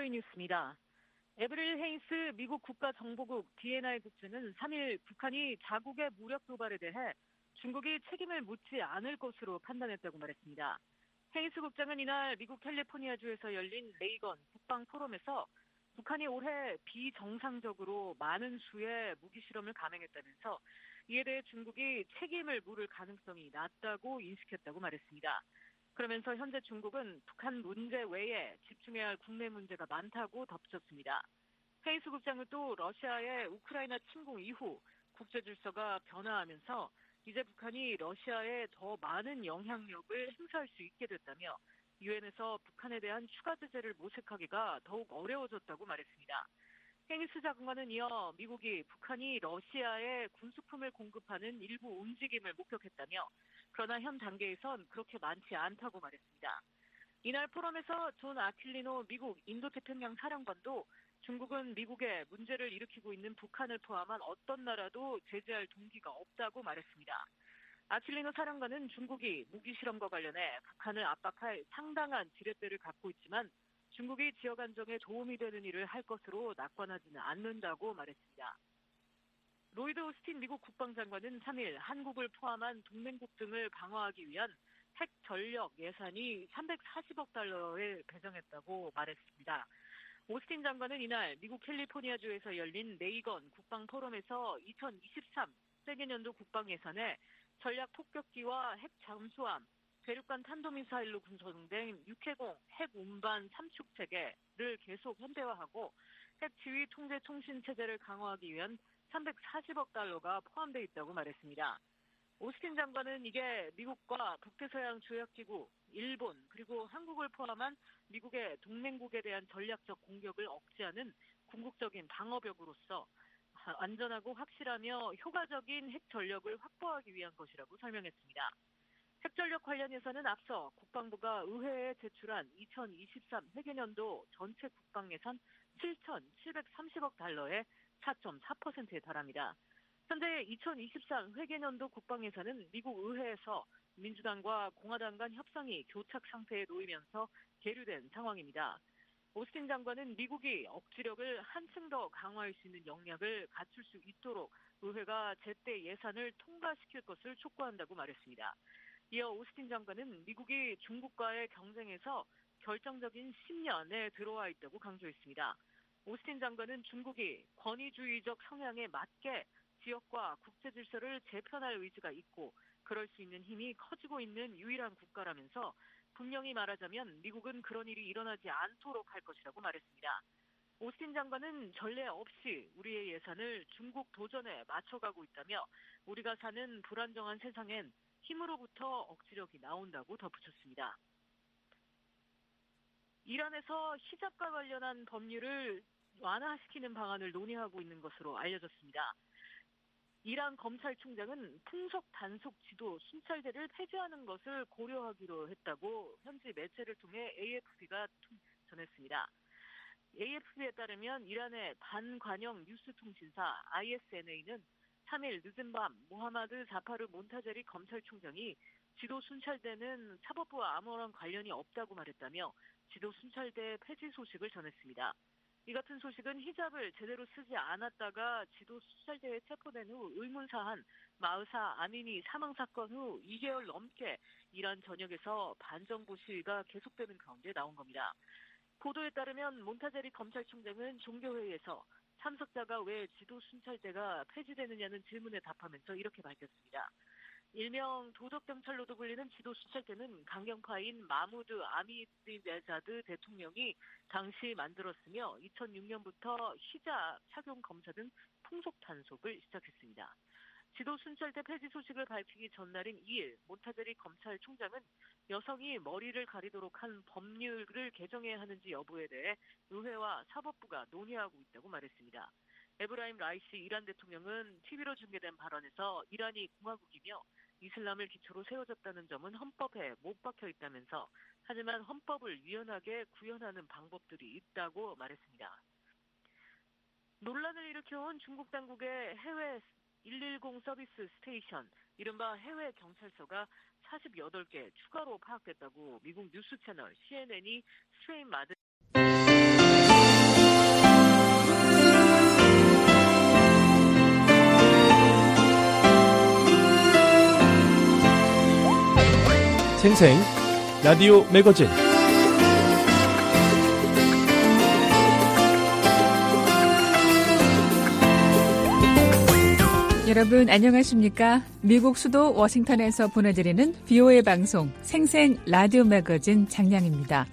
VOA 뉴스입니다. 에브릴 헤인스 미국 국가정보국 DNI 국장은 3일 북한이 자국의 무력 도발에 대해 중국이 책임을 묻지 않을 것으로 판단했다고 말했습니다. 헤인스 국장은 이날 미국 캘리포니아주에서 열린 레이건 국방 포럼에서 북한이 올해 비정상적으로 많은 수의 무기 실험을 감행했다면서 이에 대해 중국이 책임을 물을 가능성이 낮다고 인식했다고 말했습니다. 그러면서 현재 중국은 북한 문제 외에 집중해야 할 국내 문제가 많다고 덧붙였습니다. 헤인스 국장은 또 러시아의 우크라이나 침공 이후 국제 질서가 변화하면서 이제 북한이 러시아에 더 많은 영향력을 행사할 수 있게 됐다며 유엔에서 북한에 대한 추가 제재를 모색하기가 더욱 어려워졌다고 말했습니다. 헤인스 장관은 이어 미국이 북한이 러시아에 군수품을 공급하는 일부 움직임을 목격했다며 그러나 현 단계에선 그렇게 많지 않다고 말했습니다. 이날 포럼에서 존 아퀼리노 미국 인도태평양 사령관도 중국은 미국에 문제를 일으키고 있는 북한을 포함한 어떤 나라도 제재할 동기가 없다고 말했습니다. 아퀼리노 사령관은 중국이 무기 실험과 관련해 북한을 압박할 상당한 지렛대를 갖고 있지만 중국이 지역 안정에 도움이 되는 일을 할 것으로 낙관하지는 않는다고 말했습니다. 로이드 오스틴 미국 국방장관은 3일 한국을 포함한 동맹국 등을 방어하기 위한 핵 전력 예산이 340억 달러에 배정했다고 말했습니다. 오스틴 장관은 이날 미국 캘리포니아주에서 열린 레이건 국방 포럼에서 2023 세계년도 국방 예산에 전략 폭격기와 핵 잠수함, 대륙간 탄도미사일로 구성된 육해공 핵 운반 삼축 체계를 계속 현대화하고 핵 지휘 통제 통신 체제를 강화하기 위한 340억 달러가 포함되어 있다고 말했습니다. 오스틴 장관은 이게 미국과 북대서양 조약기구, 일본 그리고 한국을 포함한 미국의 동맹국에 대한 전략적 공격을 억제하는 궁극적인 방어벽으로서 안전하고 확실하며 효과적인 핵 전력을 확보하기 위한 것이라고 설명했습니다. 핵전력 관련해서는 앞서 국방부가 의회에 제출한 2023 회계년도 전체 국방예산 7,730억 달러의 4.4%에 달합니다. 현재 2023 회계년도 국방예산은 미국 의회에서 민주당과 공화당 간 협상이 교착 상태에 놓이면서 계류된 상황입니다. 오스틴 장관은 미국이 억지력을 한층 더 강화할 수 있는 역량을 갖출 수 있도록 의회가 제때 예산을 통과시킬 것을 촉구한다고 말했습니다. 이어 오스틴 장관은 미국이 중국과의 경쟁에서 결정적인 10년에 들어와 있다고 강조했습니다. 오스틴 장관은 중국이 권위주의적 성향에 맞게 지역과 국제 질서를 재편할 의지가 있고 그럴 수 있는 힘이 커지고 있는 유일한 국가라면서 분명히 말하자면 미국은 그런 일이 일어나지 않도록 할 것이라고 말했습니다. 오스틴 장관은 전례 없이 우리의 예산을 중국 도전에 맞춰가고 있다며 우리가 사는 불안정한 세상엔 힘으로부터 억지력이 나온다고 덧붙였습니다. 이란에서 히잡과 관련한 법률을 완화시키는 방안을 논의하고 있는 것으로 알려졌습니다. 이란 검찰총장은 풍속 단속 지도 순찰대를 폐지하는 것을 고려하기로 했다고 현지 매체를 통해 AFP가 전했습니다. AFP에 따르면 이란의 반관영 뉴스 통신사 ISNA는 3일 늦은 밤 모하마드 자파르 몬타제리 검찰총장이 지도 순찰대는 사법부와 아무런 관련이 없다고 말했다며 지도 순찰대 폐지 소식을 전했습니다. 이 같은 소식은 히잡을 제대로 쓰지 않았다가 지도 순찰대에 체포된 후 의문사한 마흐사 아미니 사망 사건 후 2개월 넘게 이란 전역에서 반정부 시위가 계속되는 가운데 나온 겁니다. 보도에 따르면 몬타제리 검찰총장은 종교회의에서 참석자가 왜 지도 순찰대가 폐지되느냐는 질문에 답하면서 이렇게 밝혔습니다. 일명 도덕경찰로도 불리는 지도 순찰대는 강경파인 마무드 아미디네자드 대통령이 당시 만들었으며 2006년부터 히잡 착용 검사 등 풍속 단속을 시작했습니다. 지도 순찰대 폐지 소식을 밝히기 전날인 2일 몬타제리 검찰총장은 여성이 머리를 가리도록 한 법률을 개정해야 하는지 여부에 대해 의회와 사법부가 논의하고 있다고 말했습니다. 에브라임 라이시 이란 대통령은 TV로 중계된 발언에서 이란이 공화국이며 이슬람을 기초로 세워졌다는 점은 헌법에 못 박혀 있다면서 하지만 헌법을 유연하게 구현하는 방법들이 있다고 말했습니다. 논란을 일으켜온 중국 당국의 해외 110 서비스 스테이션, 이른바 해외 경찰서가 48개 추가로 파악됐다고 미국 뉴스 채널 CNN이 스트레인 마드 생생 라디오 매거진 여러분 안녕하십니까? 미국 수도 워싱턴에서 보내드리는 VOA 방송 생생 라디오 매거진 장량입니다.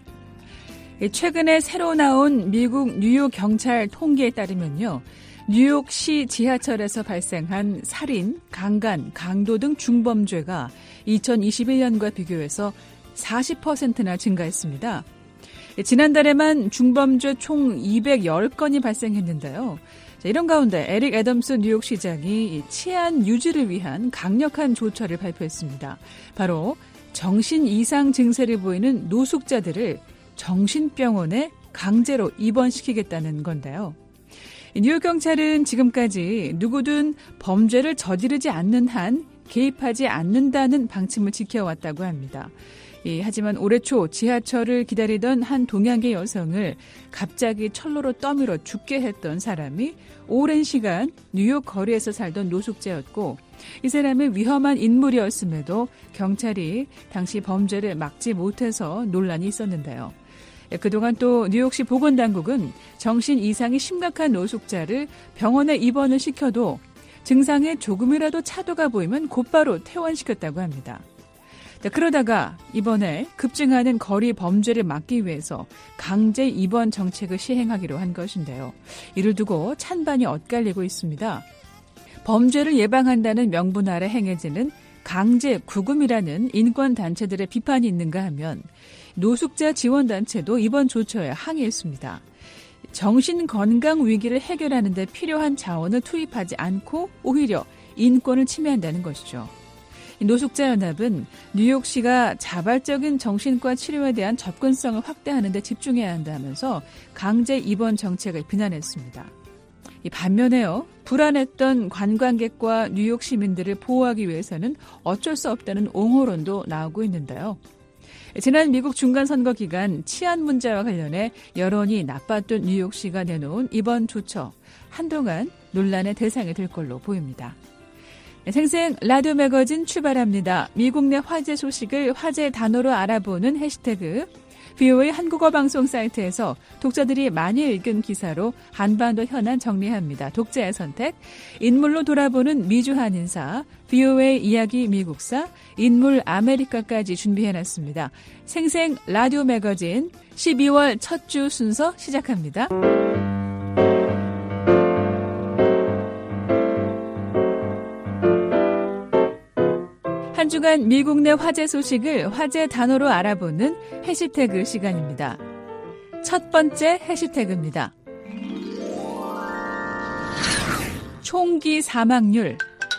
최근에 새로 나온 미국 뉴욕 경찰 통계에 따르면요. 뉴욕시 지하철에서 발생한 살인, 강간, 강도 등 중범죄가 2021년과 비교해서 40%나 증가했습니다. 지난달에만 중범죄 총 210건이 발생했는데요. 이런 가운데 에릭 애덤스 뉴욕시장이 치안 유지를 위한 강력한 조처를 발표했습니다. 바로 정신 이상 증세를 보이는 노숙자들을 정신병원에 강제로 입원시키겠다는 건데요. 뉴욕 경찰은 지금까지 누구든 범죄를 저지르지 않는 한 개입하지 않는다는 방침을 지켜왔다고 합니다. 하지만 올해 초 지하철을 기다리던 한 동양계 여성을 갑자기 철로로 떠밀어 죽게 했던 사람이 오랜 시간 뉴욕 거리에서 살던 노숙자였고 이 사람은 위험한 인물이었음에도 경찰이 당시 범죄를 막지 못해서 논란이 있었는데요. 그동안 또 뉴욕시 보건당국은 정신 이상이 심각한 노숙자를 병원에 입원을 시켜도 증상에 조금이라도 차도가 보이면 곧바로 퇴원시켰다고 합니다. 그러다가 이번에 급증하는 거리 범죄를 막기 위해서 강제 입원 정책을 시행하기로 한 것인데요. 이를 두고 찬반이 엇갈리고 있습니다. 범죄를 예방한다는 명분 아래 행해지는 강제 구금이라는 인권단체들의 비판이 있는가 하면 노숙자 지원단체도 이번 조처에 항의했습니다. 정신건강 위기를 해결하는 데 필요한 자원을 투입하지 않고 오히려 인권을 침해한다는 것이죠. 노숙자연합은 뉴욕시가 자발적인 정신과 치료에 대한 접근성을 확대하는 데 집중해야 한다면서 강제 입원 정책을 비난했습니다. 반면에요. 불안했던 관광객과 뉴욕 시민들을 보호하기 위해서는 어쩔 수 없다는 옹호론도 나오고 있는데요. 지난 미국 중간선거 기간 치안 문제와 관련해 여론이 나빴던 뉴욕시가 내놓은 이번 조처, 한동안 논란의 대상이 될 걸로 보입니다. 생생 라디오 매거진 출발합니다. 미국 내 화제 소식을 화제 단어로 알아보는 해시태그 VOA 한국어 방송 사이트에서 독자들이 많이 읽은 기사로 한반도 현안 정리합니다. 독자의 선택, 인물로 돌아보는 미주 한인사, VOA 이야기 미국사, 인물 아메리카까지 준비해놨습니다. 생생 라디오 매거진 12월 첫 주 순서 시작합니다. 한 주간 미국 내 화제 소식을 화제 단어로 알아보는 해시태그 시간입니다. 첫 번째 해시태그입니다. 총기 사망률.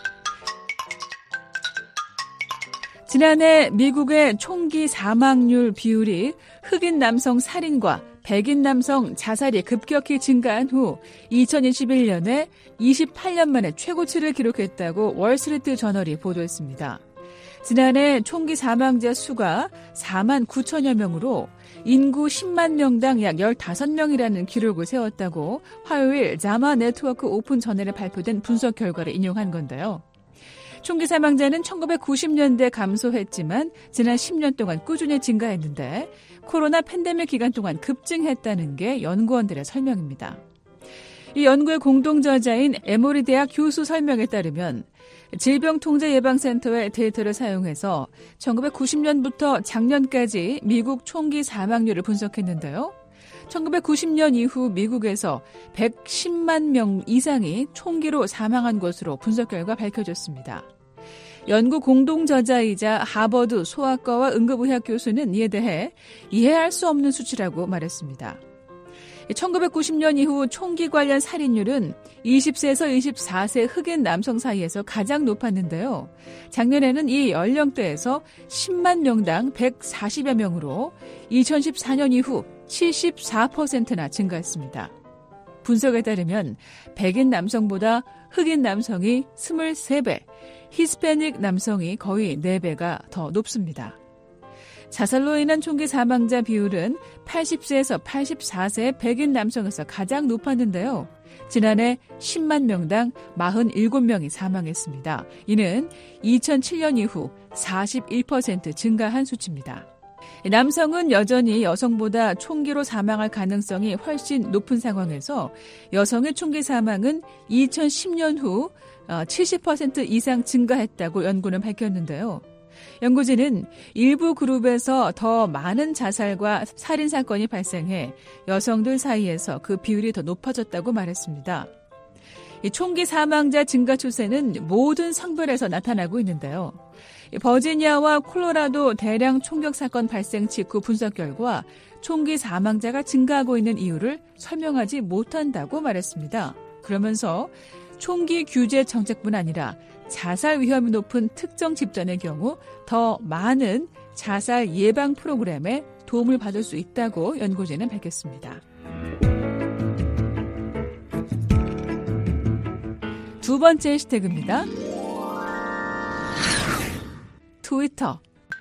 지난해 미국의 총기 사망률 비율이 흑인 남성 살인과 백인 남성 자살이 급격히 증가한 후 2021년에 28년 만에 최고치를 기록했다고 월스트리트 저널이 보도했습니다. 지난해 총기 사망자 수가 4만 9천여 명으로 인구 10만 명당 약 15명이라는 기록을 세웠다고 화요일 자마 네트워크 오픈 저널에 발표된 분석 결과를 인용한 건데요. 총기 사망자는 1990년대 감소했지만 지난 10년 동안 꾸준히 증가했는데 코로나 팬데믹 기간 동안 급증했다는 게 연구원들의 설명입니다. 이 연구의 공동저자인 에모리 대학 교수 설명에 따르면 질병통제예방센터의 데이터를 사용해서 1990년부터 작년까지 미국 총기 사망률을 분석했는데요. 1990년 이후 미국에서 110만 명 이상이 총기로 사망한 것으로 분석 결과 밝혀졌습니다. 연구 공동저자이자 하버드 소아과와 응급의학 교수는 이에 대해 이해할 수 없는 수치라고 말했습니다. 1990년 이후 총기 관련 살인율은 20세에서 24세 흑인 남성 사이에서 가장 높았는데요. 작년에는 이 연령대에서 10만 명당 140여 명으로 2014년 이후 74%나 증가했습니다. 분석에 따르면 백인 남성보다 흑인 남성이 23배, 히스패닉 남성이 거의 4배가 더 높습니다. 자살로 인한 총기 사망자 비율은 80세에서 84세의 백인 남성에서 가장 높았는데요. 지난해 10만 명당 47명이 사망했습니다. 이는 2007년 이후 41% 증가한 수치입니다. 남성은 여전히 여성보다 총기로 사망할 가능성이 훨씬 높은 상황에서 여성의 총기 사망은 2010년 후 70% 이상 증가했다고 연구는 밝혔는데요. 연구진은 일부 그룹에서 더 많은 자살과 살인사건이 발생해 여성들 사이에서 그 비율이 더 높아졌다고 말했습니다. 이 총기 사망자 증가 추세는 모든 성별에서 나타나고 있는데요. 버지니아와 콜로라도 대량 총격 사건 발생 직후 분석 결과 총기 사망자가 증가하고 있는 이유를 설명하지 못한다고 말했습니다. 그러면서 총기 규제 정책뿐 아니라 자살 위험이 높은 특정 집단의 경우 더 많은 자살 예방 프로그램에 도움을 받을 수 있다고 연구진은 밝혔습니다. 두 번째 해시태그입니다. 트위터.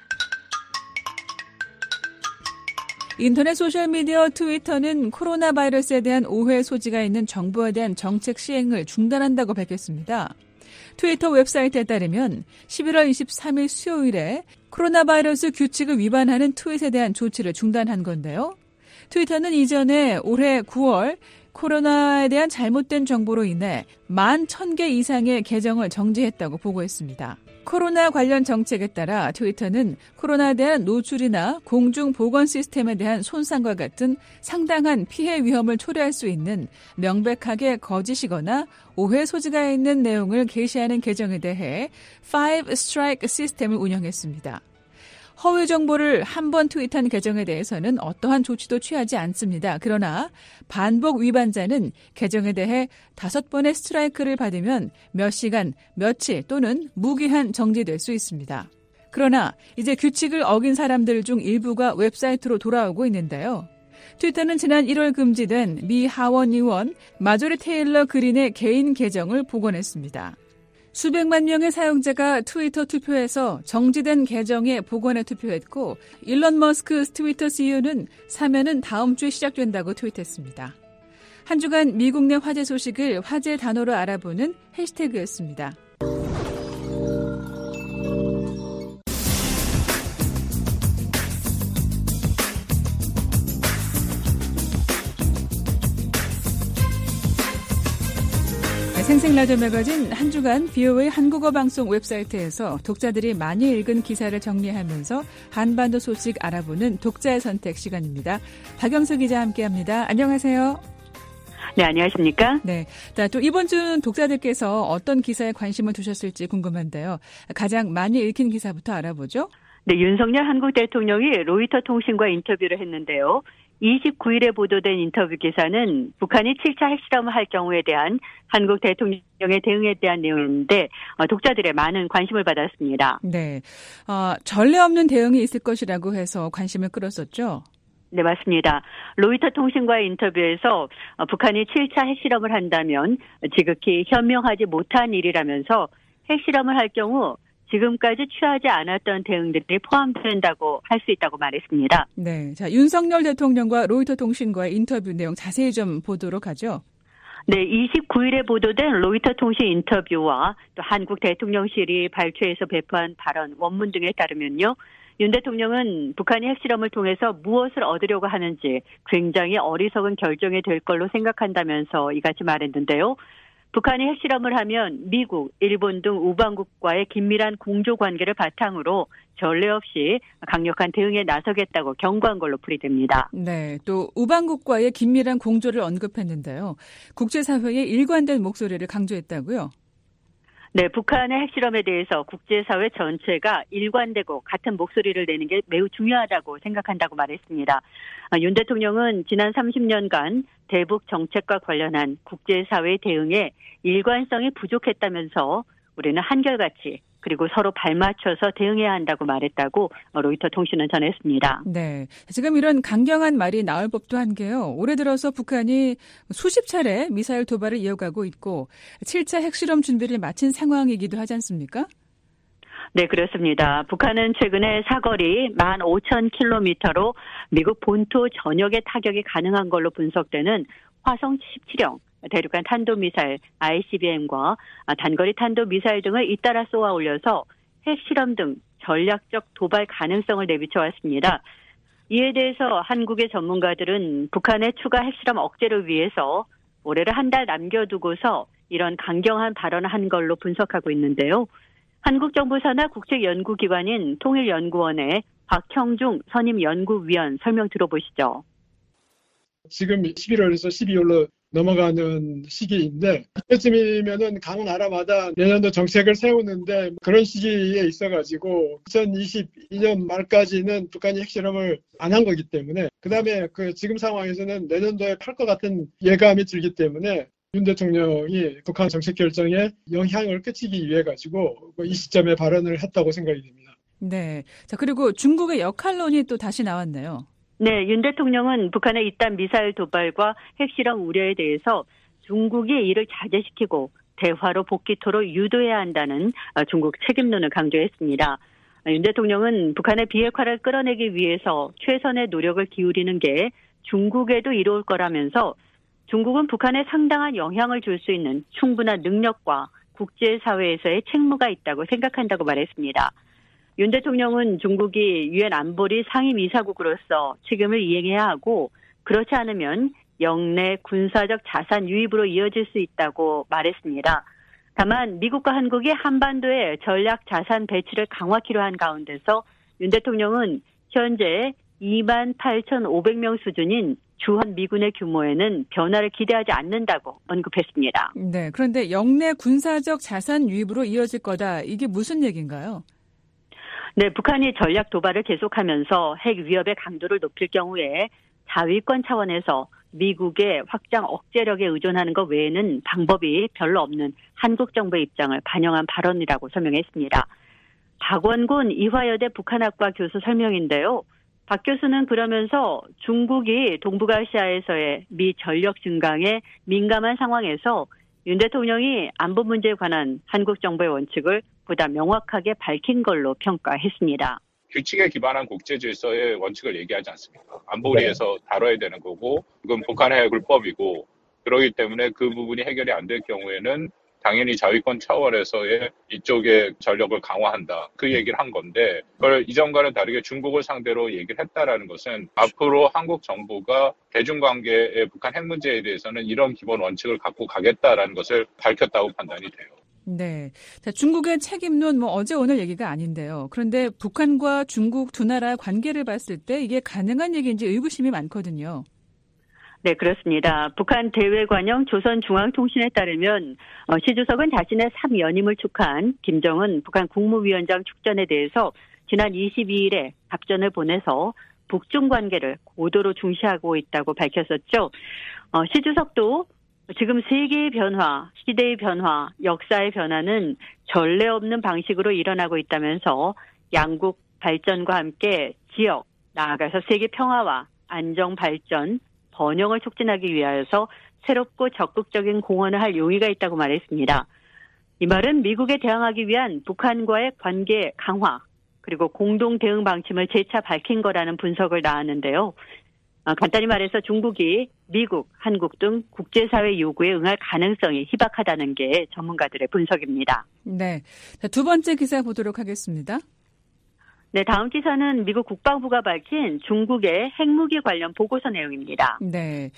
인터넷 소셜미디어 트위터는 코로나 바이러스에 대한 오해 소지가 있는 정부에 대한 정책 시행을 중단한다고 밝혔습니다. 트위터 웹사이트에 따르면 11월 23일 수요일에 코로나 바이러스 규칙을 위반하는 트윗에 대한 조치를 중단한 건데요. 트위터는 이전에 올해 9월 코로나에 대한 잘못된 정보로 인해 11,000개 이상의 계정을 정지했다고 보고했습니다. 코로나 관련 정책에 따라 트위터는 코로나에 대한 노출이나 공중보건 시스템에 대한 손상과 같은 상당한 피해 위험을 초래할 수 있는 명백하게 거짓이거나 오해 소지가 있는 내용을 게시하는 계정에 대해 5 스트라이크 시스템을 운영했습니다. 허위 정보를 한 번 트윗한 계정에 대해서는 어떠한 조치도 취하지 않습니다. 그러나 반복 위반자는 계정에 대해 5번의 스트라이크를 받으면 몇 시간, 며칠 또는 무기한 정지될 수 있습니다. 그러나 이제 규칙을 어긴 사람들 중 일부가 웹사이트로 돌아오고 있는데요. 트위터는 지난 1월 금지된 미 하원 의원 마조리 테일러 그린의 개인 계정을 복원했습니다. 수백만 명의 사용자가 트위터 투표에서 정지된 계정에 복원해 투표했고 일론 머스크 트위터 CEO는 사면은 다음 주에 시작된다고 트윗했습니다. 한 주간 미국 내 화제 소식을 화제 단어로 알아보는 해시태그였습니다. 생생라디오 매거진 한 주간 VOA 한국어 방송 웹사이트에서 독자들이 많이 읽은 기사를 정리하면서 한반도 소식 알아보는 독자의 선택 시간입니다. 박영수 기자 함께합니다. 안녕하세요. 네, 안녕하십니까? 네, 또 이번 주는 독자들께서 어떤 기사에 관심을 두셨을지 궁금한데요. 가장 많이 읽힌 기사부터 알아보죠. 네, 윤석열 한국 대통령이 로이터 통신과 인터뷰를 했는데요. 29일에 보도된 인터뷰 기사는 북한이 7차 핵실험을 할 경우에 대한 한국 대통령의 대응에 대한 내용인데 독자들의 많은 관심을 받았습니다. 네, 전례 없는 대응이 있을 것이라고 해서 관심을 끌었었죠? 네, 맞습니다. 로이터 통신과의 인터뷰에서 북한이 7차 핵실험을 한다면 지극히 현명하지 못한 일이라면서 핵실험을 할 경우 지금까지 취하지 않았던 대응들이 포함된다고 할 수 있다고 말했습니다. 네, 자 윤석열 대통령과 로이터 통신과의 인터뷰 내용 자세히 좀 보도록 하죠. 네, 29일에 보도된 로이터 통신 인터뷰와 또 한국 대통령실이 발췌해서 배포한 발언, 원문 등에 따르면요. 윤 대통령은 북한이 핵실험을 통해서 무엇을 얻으려고 하는지 굉장히 어리석은 결정이 될 걸로 생각한다면서 이같이 말했는데요. 북한이 핵실험을 하면 미국, 일본 등 우방국과의 긴밀한 공조관계를 바탕으로 전례 없이 강력한 대응에 나서겠다고 경고한 걸로 풀이됩니다. 네, 또 우방국과의 긴밀한 공조를 언급했는데요. 국제사회의 일관된 목소리를 강조했다고요? 네, 북한의 핵실험에 대해서 국제사회 전체가 일관되고 같은 목소리를 내는 게 매우 중요하다고 생각한다고 말했습니다. 윤 대통령은 지난 30년간 대북 정책과 관련한 국제사회 대응에 일관성이 부족했다면서 우리는 한결같이 그리고 서로 발맞춰서 대응해야 한다고 말했다고 로이터 통신은 전했습니다. 네, 지금 이런 강경한 말이 나올 법도 한 게요. 올해 들어서 북한이 수십 차례 미사일 도발을 이어가고 있고 7차 핵실험 준비를 마친 상황이기도 하지 않습니까? 네, 그렇습니다. 북한은 최근에 사거리 15,000km로 미국 본토 전역에 타격이 가능한 걸로 분석되는 화성 17형 대륙간 탄도미사일 ICBM과 단거리 탄도미사일 등을 잇따라 쏘아 올려서 핵실험 등 전략적 도발 가능성을 내비쳐왔습니다. 이에 대해서 한국의 전문가들은 북한의 추가 핵실험 억제를 위해서 올해를 한 달 남겨두고서 이런 강경한 발언을 한 걸로 분석하고 있는데요. 한국정보사나 국책연구기관인 통일연구원의 박형중 선임연구위원 설명 들어보시죠. 지금 11월에서 12월로 넘어가는 시기인데 그때쯤이면은 각 나라마다 내년도 정책을 세우는데 그런 시기에 있어가지고 2022년 말까지는 북한이 핵실험을 안 한 거기 때문에 그다음에 지금 상황에서는 내년도에 팔 것 같은 예감이 들기 때문에 윤 대통령이 북한 정책 결정에 영향을 끼치기 위해 가지고 이 시점에 발언을 했다고 생각이 됩니다. 네. 자, 그리고 중국의 역할론이 또 다시 나왔네요. 네, 윤 대통령은 북한의 이딴 미사일 도발과 핵실험 우려에 대해서 중국이 이를 자제시키고 대화로 복귀토록 유도해야 한다는 중국 책임론을 강조했습니다. 윤 대통령은 북한의 비핵화를 끌어내기 위해서 최선의 노력을 기울이는 게 중국에도 이로울 거라면서 중국은 북한에 상당한 영향을 줄 수 있는 충분한 능력과 국제사회에서의 책무가 있다고 생각한다고 말했습니다. 윤 대통령은 중국이 유엔 안보리 상임이사국으로서 책임을 이행해야 하고 그렇지 않으면 영내 군사적 자산 유입으로 이어질 수 있다고 말했습니다. 다만 미국과 한국이 한반도에 전략 자산 배치를 강화키로 한 가운데서 윤 대통령은 현재 28,500명 수준인 주한 미군의 규모에는 변화를 기대하지 않는다고 언급했습니다. 네, 그런데 영내 군사적 자산 유입으로 이어질 거다. 이게 무슨 얘기인가요? 네, 북한이 전략 도발을 계속하면서 핵 위협의 강도를 높일 경우에 자위권 차원에서 미국의 확장 억제력에 의존하는 것 외에는 방법이 별로 없는 한국 정부의 입장을 반영한 발언이라고 설명했습니다. 박원곤 이화여대 북한학과 교수 설명인데요. 박 교수는 그러면서 중국이 동북아시아에서의 미 전력 증강에 민감한 상황에서 윤 대통령이 안보 문제에 관한 한국 정부의 원칙을 보다 명확하게 밝힌 걸로 평가했습니다. 규칙에 기반한 국제 질서의 원칙을 얘기하지 않습니까? 안보리에서 다뤄야 되는 거고 그건 북한의 불법이고 그러기 때문에 그 부분이 해결이 안 될 경우에는 당연히 자위권 차원에서의 이쪽의 전력을 강화한다. 그 얘기를 한 건데 그걸 이전과는 다르게 중국을 상대로 얘기를 했다라는 것은 앞으로 한국 정부가 대중관계의 북한 핵 문제에 대해서는 이런 기본 원칙을 갖고 가겠다라는 것을 밝혔다고 판단이 돼요. 네. 자, 중국의 책임론 어제 오늘 얘기가 아닌데요. 그런데 북한과 중국 두 나라 관계를 봤을 때 이게 가능한 얘기인지 의구심이 많거든요. 네, 그렇습니다. 북한 대외관영 조선중앙통신에 따르면 시 주석은 자신의 3연임을 축하한 김정은 북한 국무위원장 축전에 대해서 지난 22일에 답전을 보내서 북중 관계를 고도로 중시하고 있다고 밝혔었죠. 시 주석도 지금 세계의 변화, 시대의 변화, 역사의 변화는 전례 없는 방식으로 일어나고 있다면서 양국 발전과 함께 지역, 나아가서 세계 평화와 안정 발전, 번영을 촉진하기 위하여서 새롭고 적극적인 공헌을 할 용의가 있다고 말했습니다. 이 말은 미국에 대항하기 위한 북한과의 관계 강화 그리고 공동 대응 방침을 재차 밝힌 거라는 분석을 나왔는데요. 간단히 말해서 중국이 미국, 한국 등 국제사회 요구에 응할 가능성이 희박하다는 게 전문가들의 분석입니다. 네, 두 번째 기사 보도록 하겠습니다. 네, 다음 기사는 미국 국방부가 밝힌 중국의 핵무기 관련 보고서 내용입니다. 네,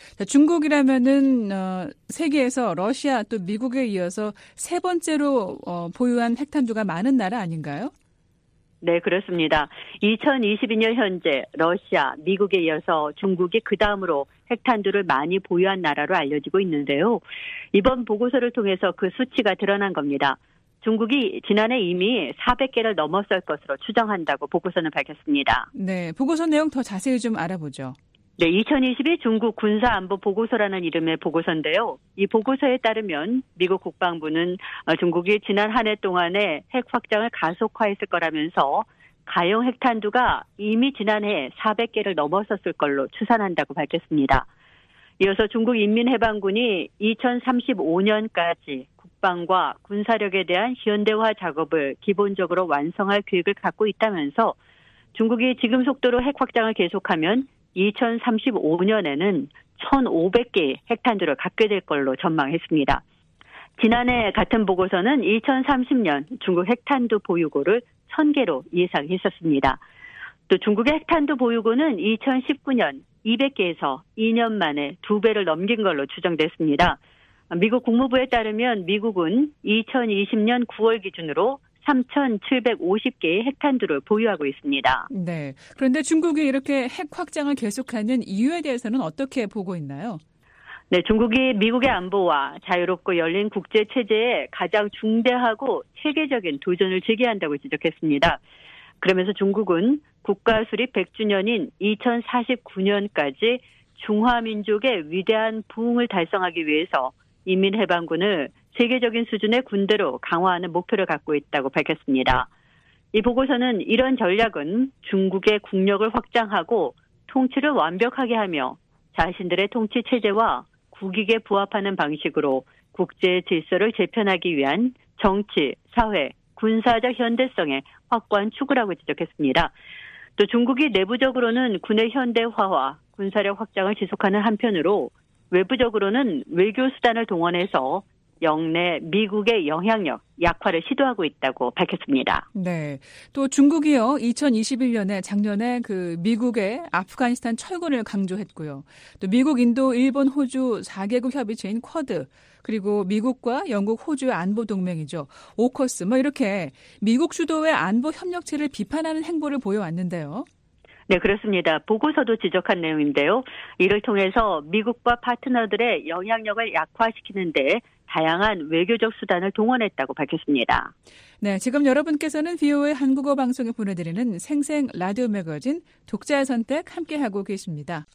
중국이라면은 세계에서 러시아 또 미국에 이어서 세 번째로 보유한 핵탄두가 많은 나라 아닌가요? 네, 그렇습니다. 2022년 현재 러시아, 미국에 이어서 중국이 그 다음으로 핵탄두를 많이 보유한 나라로 알려지고 있는데요. 이번 보고서를 통해서 그 수치가 드러난 겁니다. 중국이 지난해 이미 400개를 넘었을 것으로 추정한다고 보고서는 밝혔습니다. 네, 보고서 내용 더 자세히 좀 알아보죠. 네, 2022 중국 군사안보 보고서라는 이름의 보고서인데요. 이 보고서에 따르면 미국 국방부는 중국이 지난 한 해 동안에 핵 확장을 가속화했을 거라면서 가용 핵탄두가 이미 지난해 400개를 넘었었을 걸로 추산한다고 밝혔습니다. 이어서 중국 인민해방군이 2035년까지 국방과 군사력에 대한 현대화 작업을 기본적으로 완성할 계획을 갖고 있다면서 중국이 지금 속도로 핵 확장을 계속하면 2035년에는 1,500개의 핵탄두를 갖게 될 걸로 전망했습니다. 지난해 같은 보고서는 2030년 중국 핵탄두 보유고를 1,000개로 예상했었습니다. 또 중국의 핵탄두 보유고는 2019년 200개에서 2년 만에 2배를 넘긴 걸로 추정됐습니다. 미국 국무부에 따르면 미국은 2020년 9월 기준으로 3,750개의 핵탄두를 보유하고 있습니다. 네. 그런데 중국이 이렇게 핵 확장을 계속하는 이유에 대해서는 어떻게 보고 있나요? 네, 중국이 미국의 안보와 자유롭고 열린 국제 체제에 가장 중대하고 체계적인 도전을 제기한다고 지적했습니다. 그러면서 중국은 국가 수립 100주년인 2049년까지 중화민족의 위대한 부흥을 달성하기 위해서 인민해방군을 세계적인 수준의 군대로 강화하는 목표를 갖고 있다고 밝혔습니다. 이 보고서는 이런 전략은 중국의 국력을 확장하고 통치를 완벽하게 하며 자신들의 통치 체제와 국익에 부합하는 방식으로 국제 질서를 재편하기 위한 정치, 사회, 군사적 현대성의 확고한 추구라고 지적했습니다. 또 중국이 내부적으로는 군의 현대화와 군사력 확장을 지속하는 한편으로 외부적으로는 외교 수단을 동원해서 영내 미국의 영향력 약화를 시도하고 있다고 밝혔습니다. 네. 또 중국이요. 2021년에 작년에 미국의 아프가니스탄 철군을 강조했고요. 또 미국, 인도, 일본, 호주 4개국 협의체인 쿼드, 그리고 미국과 영국, 호주의 안보 동맹이죠. 오커스 이렇게 미국 주도의 안보 협력체를 비판하는 행보를 보여왔는데요. 네, 그렇습니다. 보고서도 지적한 내용인데요. 이를 통해서 미국과 파트너들의 영향력을 약화시키는데 다양한 외교적 수단을 동원했다고 밝혔습니다. 네, 지금 여러분께서는 VOA 한국어 방송에 보내드리는 생생 라디오 매거진 독자의 선택 함께하고 계십니다.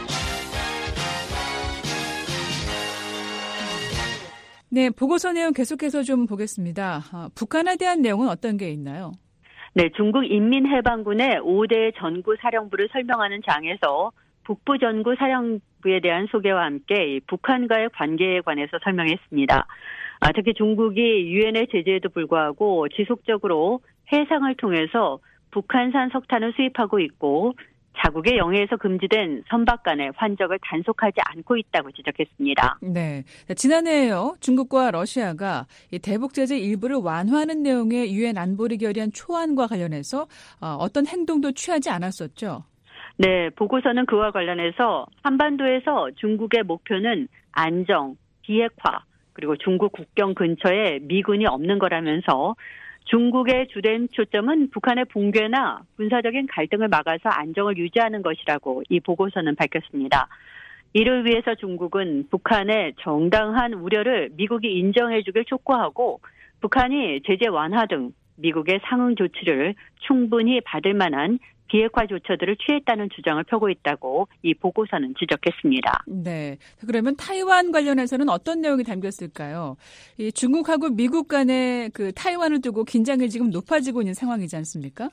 네, 보고서 내용 계속해서 좀 보겠습니다. 북한에 대한 내용은 어떤 게 있나요? 네, 중국 인민해방군의 5대 전구 사령부를 설명하는 장에서 북부 전구 사령부에 대한 소개와 함께 북한과의 관계에 관해서 설명했습니다. 특히 중국이 유엔의 제재에도 불구하고 지속적으로 해상을 통해서 북한산 석탄을 수입하고 있고 자국의 영해에서 금지된 선박 간의 환적을 단속하지 않고 있다고 지적했습니다. 네, 지난해에요. 중국과 러시아가 이 대북 제재 일부를 완화하는 내용의 유엔 안보리 결의안 초안과 관련해서 어떤 행동도 취하지 않았었죠. 네, 보고서는 그와 관련해서 한반도에서 중국의 목표는 안정, 비핵화, 그리고 중국 국경 근처에 미군이 없는 거라면서 중국의 주된 초점은 북한의 붕괴나 군사적인 갈등을 막아서 안정을 유지하는 것이라고 이 보고서는 밝혔습니다. 이를 위해서 중국은 북한의 정당한 우려를 미국이 인정해 주길 촉구하고 북한이 제재 완화 등 미국의 상응 조치를 충분히 받을 만한 비핵화 조처들을 취했다는 주장을 펴고 있다고 이 보고서는 지적했습니다. 네. 그러면 타이완 관련해서는 어떤 내용이 담겼을까요? 이 중국하고 미국 간의 타이완을 두고 긴장이 지금 높아지고 있는 상황이지 않습니까?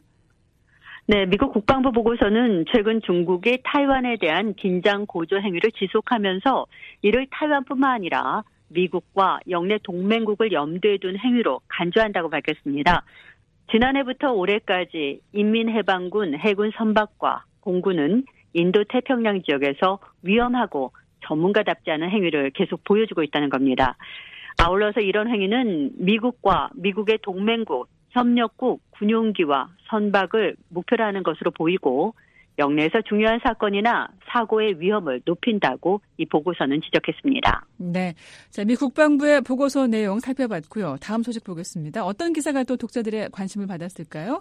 네, 미국 국방부 보고서는 최근 중국이 타이완에 대한 긴장 고조 행위를 지속하면서 이를 타이완뿐만 아니라 미국과 영내 동맹국을 염두에 둔 행위로 간주한다고 밝혔습니다. 지난해부터 올해까지 인민해방군 해군 선박과 공군은 인도태평양 지역에서 위험하고 전문가답지 않은 행위를 계속 보여주고 있다는 겁니다. 아울러서 이런 행위는 미국과 미국의 동맹국, 협력국, 군용기와 선박을 목표로 하는 것으로 보이고 영내에서 중요한 사건이나 사고의 위험을 높인다고 이 보고서는 지적했습니다. 네, 자, 미 국방부의 보고서 내용 살펴봤고요. 다음 소식 보겠습니다. 어떤 기사가 또 독자들의 관심을 받았을까요?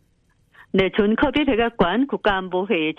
네, 존 커비 백악관 국가안보회의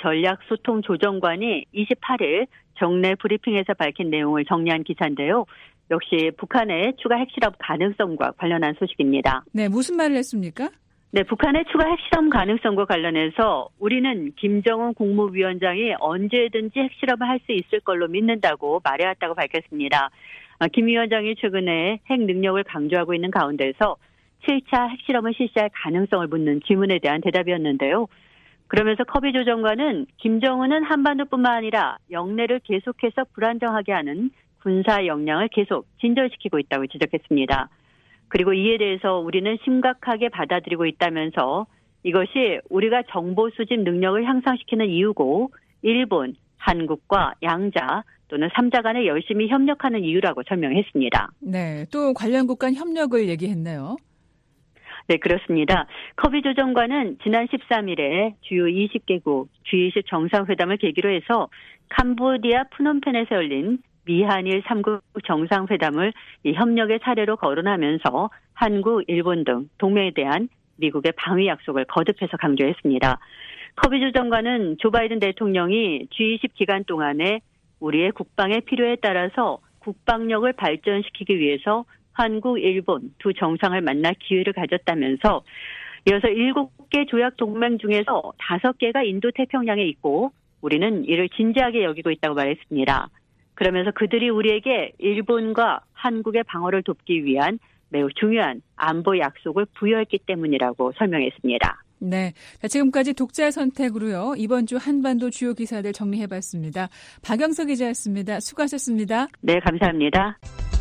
전략소통조정관이 28일 정례 브리핑에서 밝힌 내용을 정리한 기사인데요. 역시 북한의 추가 핵실험 가능성과 관련한 소식입니다. 네, 무슨 말을 했습니까? 네, 북한의 추가 핵실험 가능성과 관련해서 우리는 김정은 국무위원장이 언제든지 핵실험을 할 수 있을 걸로 믿는다고 말해왔다고 밝혔습니다. 김 위원장이 최근에 핵 능력을 강조하고 있는 가운데서 7차 핵실험을 실시할 가능성을 묻는 질문에 대한 대답이었는데요. 그러면서 커비 조정관은 김정은은 한반도뿐만 아니라 영내를 계속해서 불안정하게 하는 군사 역량을 계속 진전시키고 있다고 지적했습니다. 그리고 이에 대해서 우리는 심각하게 받아들이고 있다면서 이것이 우리가 정보 수집 능력을 향상시키는 이유고 일본, 한국과 양자 또는 3자 간에 열심히 협력하는 이유라고 설명했습니다. 네, 또 관련국 간 협력을 얘기했네요. 네, 그렇습니다. 커비 조정관은 지난 13일에 주요 20개국 G20 정상회담을 계기로 해서 캄보디아 푸놈펜에서 열린 미한일 3국 정상회담을 이 협력의 사례로 거론하면서 한국, 일본 등 동맹에 대한 미국의 방위 약속을 거듭해서 강조했습니다. 커비 조정관은 조 바이든 대통령이 G20 기간 동안에 우리의 국방의 필요에 따라서 국방력을 발전시키기 위해서 한국, 일본 두 정상을 만날 기회를 가졌다면서 이어서 7개 조약 동맹 중에서 5개가 인도태평양에 있고 우리는 이를 진지하게 여기고 있다고 말했습니다. 그러면서 그들이 우리에게 일본과 한국의 방어를 돕기 위한 매우 중요한 안보 약속을 부여했기 때문이라고 설명했습니다. 네, 자, 지금까지 독자 선택으로요. 이번 주 한반도 주요 기사들 정리해봤습니다. 박영석 기자였습니다. 수고하셨습니다. 네, 감사합니다.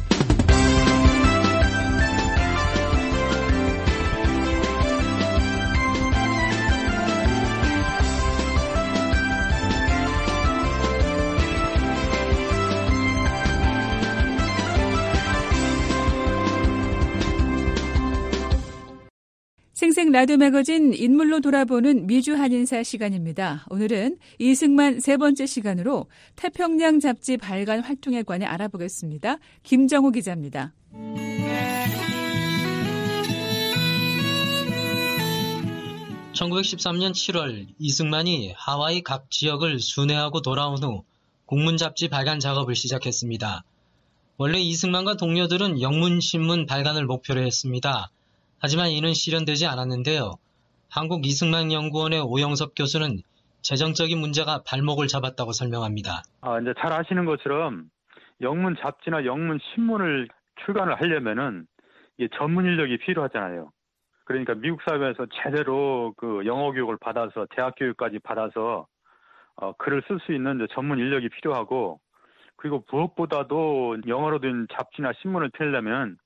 생생 라디오 매거진 인물로 돌아보는 미주 한인사 시간입니다. 오늘은 이승만 세 번째 시간으로 태평양 잡지 발간 활동에 관해 알아보겠습니다. 김정우 기자입니다. 1913년 7월 이승만이 하와이 각 지역을 순회하고 돌아온 후 국문 잡지 발간 작업을 시작했습니다. 원래 이승만과 동료들은 영문신문 발간을 목표로 했습니다. 하지만 이는 실현되지 않았는데요. 한국 이승만연구원의 오영섭 교수는 재정적인 문제가 발목을 잡았다고 설명합니다. 이제 잘 아시는 것처럼 영문 잡지나 영문 신문을 출간을 하려면은 이게 전문 인력이 필요하잖아요. 그러니까 미국 사회에서 제대로 그 영어 교육을 받아서 대학 교육까지 받아서 글을 쓸 수 있는 이제 전문 인력이 필요하고, 그리고 무엇보다도 영어로 된 잡지나 신문을 펴려면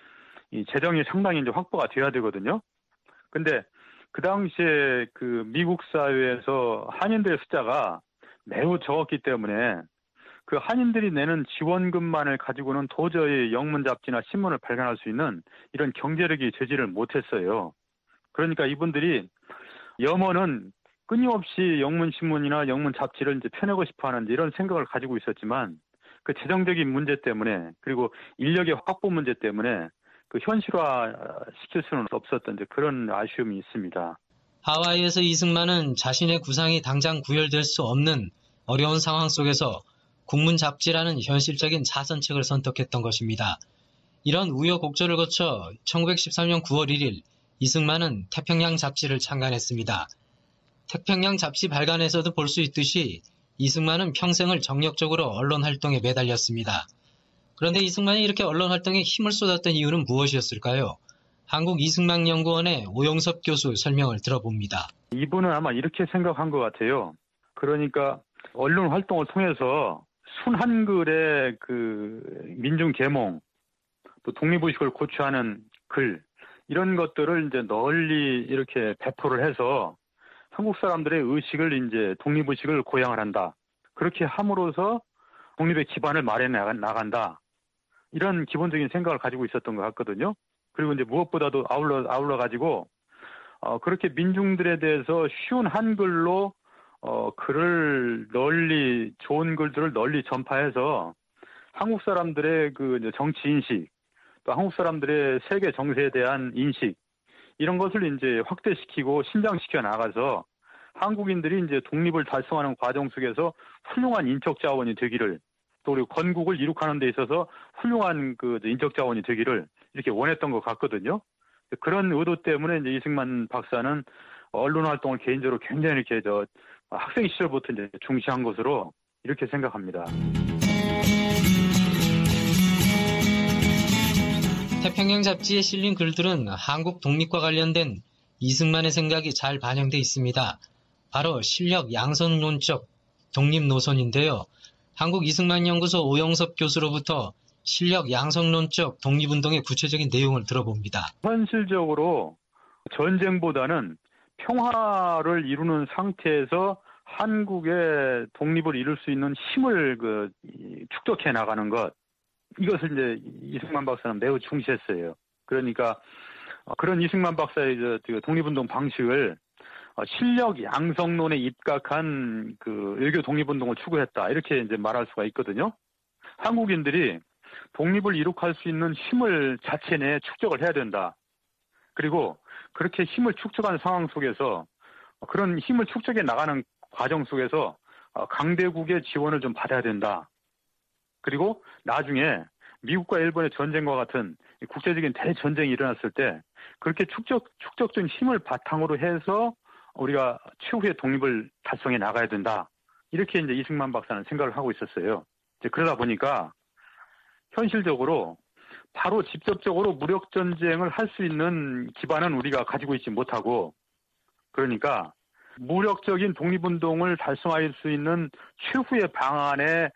이 재정이 상당히 이제 확보가 돼야 되거든요. 근데 그 당시에 그 미국 사회에서 한인들의 숫자가 매우 적었기 때문에 그 한인들이 내는 지원금만을 가지고는 도저히 영문 잡지나 신문을 발간할 수 있는 이런 경제력이 되지를 못했어요. 그러니까 이분들이 염원은 끊임없이 영문 신문이나 영문 잡지를 이제 펴내고 싶어 하는 이런 생각을 가지고 있었지만 그 재정적인 문제 때문에, 그리고 인력의 확보 문제 때문에 그 현실화시킬 수는 없었던 이제 그런 아쉬움이 있습니다. 하와이에서 이승만은 자신의 구상이 당장 구현될 수 없는 어려운 상황 속에서 국문 잡지라는 현실적인 자선책을 선택했던 것입니다. 이런 우여곡절을 거쳐 1913년 9월 1일 이승만은 태평양 잡지를 창간했습니다. 태평양 잡지 발간에서도 볼 수 있듯이 이승만은 평생을 정력적으로 언론 활동에 매달렸습니다. 그런데 이승만이 이렇게 언론 활동에 힘을 쏟았던 이유는 무엇이었을까요? 한국 이승만연구원의 오영섭 교수 설명을 들어봅니다. 이분은 아마 이렇게 생각한 것 같아요. 그러니까 언론 활동을 통해서 순한글의 그 민중 계몽, 또 독립의식을 고취하는 글, 이런 것들을 이제 널리 이렇게 배포를 해서 한국 사람들의 의식을 이제 독립의식을 고양을 한다. 그렇게 함으로써 독립의 기반을 마련해 나간다. 이런 기본적인 생각을 가지고 있었던 것 같거든요. 그리고 이제 무엇보다도 아울러 가지고 그렇게 민중들에 대해서 쉬운 한글로 글을 널리, 좋은 글들을 널리 전파해서 한국 사람들의 그 이제 정치 인식, 또 한국 사람들의 세계 정세에 대한 인식, 이런 것을 이제 확대시키고 신장시켜 나가서 한국인들이 이제 독립을 달성하는 과정 속에서 훌륭한 인적 자원이 되기를, 또 그리고 건국을 이룩하는 데 있어서 훌륭한 그 인적 자원이 되기를 이렇게 원했던 것 같거든요. 그런 의도 때문에 이제 이승만 박사는 언론 활동을 개인적으로 굉장히 이렇게 학생 시절부터 이제 중시한 것으로 이렇게 생각합니다. 태평양 잡지에 실린 글들은 한국 독립과 관련된 이승만의 생각이 잘 반영돼 있습니다. 바로 실력 양선론적 독립 노선인데요. 한국 이승만 연구소 오영섭 교수로부터 실력 양성론적 독립운동의 구체적인 내용을 들어봅니다. 현실적으로 전쟁보다는 평화를 이루는 상태에서 한국의 독립을 이룰 수 있는 힘을 축적해 나가는 것, 이것을 이제 이승만 박사는 매우 중시했어요. 그러니까 그런 이승만 박사의 독립운동 방식을 실력 양성론에 입각한 외교 독립운동을 추구했다, 이렇게 이제 말할 수가 있거든요. 한국인들이 독립을 이룩할 수 있는 힘을 자체 내에 축적을 해야 된다. 그리고 그렇게 힘을 축적한 상황 속에서 그런 힘을 축적해 나가는 과정 속에서 강대국의 지원을 좀 받아야 된다. 그리고 나중에 미국과 일본의 전쟁과 같은 국제적인 대전쟁이 일어났을 때 그렇게 축적된 힘을 바탕으로 해서 우리가 최후의 독립을 달성해 나가야 된다. 이렇게 이제 이승만 박사는 생각을 하고 있었어요. 이제 그러다 보니까 현실적으로 바로 직접적으로 무력 전쟁을 할 수 있는 기반은 우리가 가지고 있지 못하고, 그러니까 무력적인 독립운동을 달성할 수 있는 최후의 방안의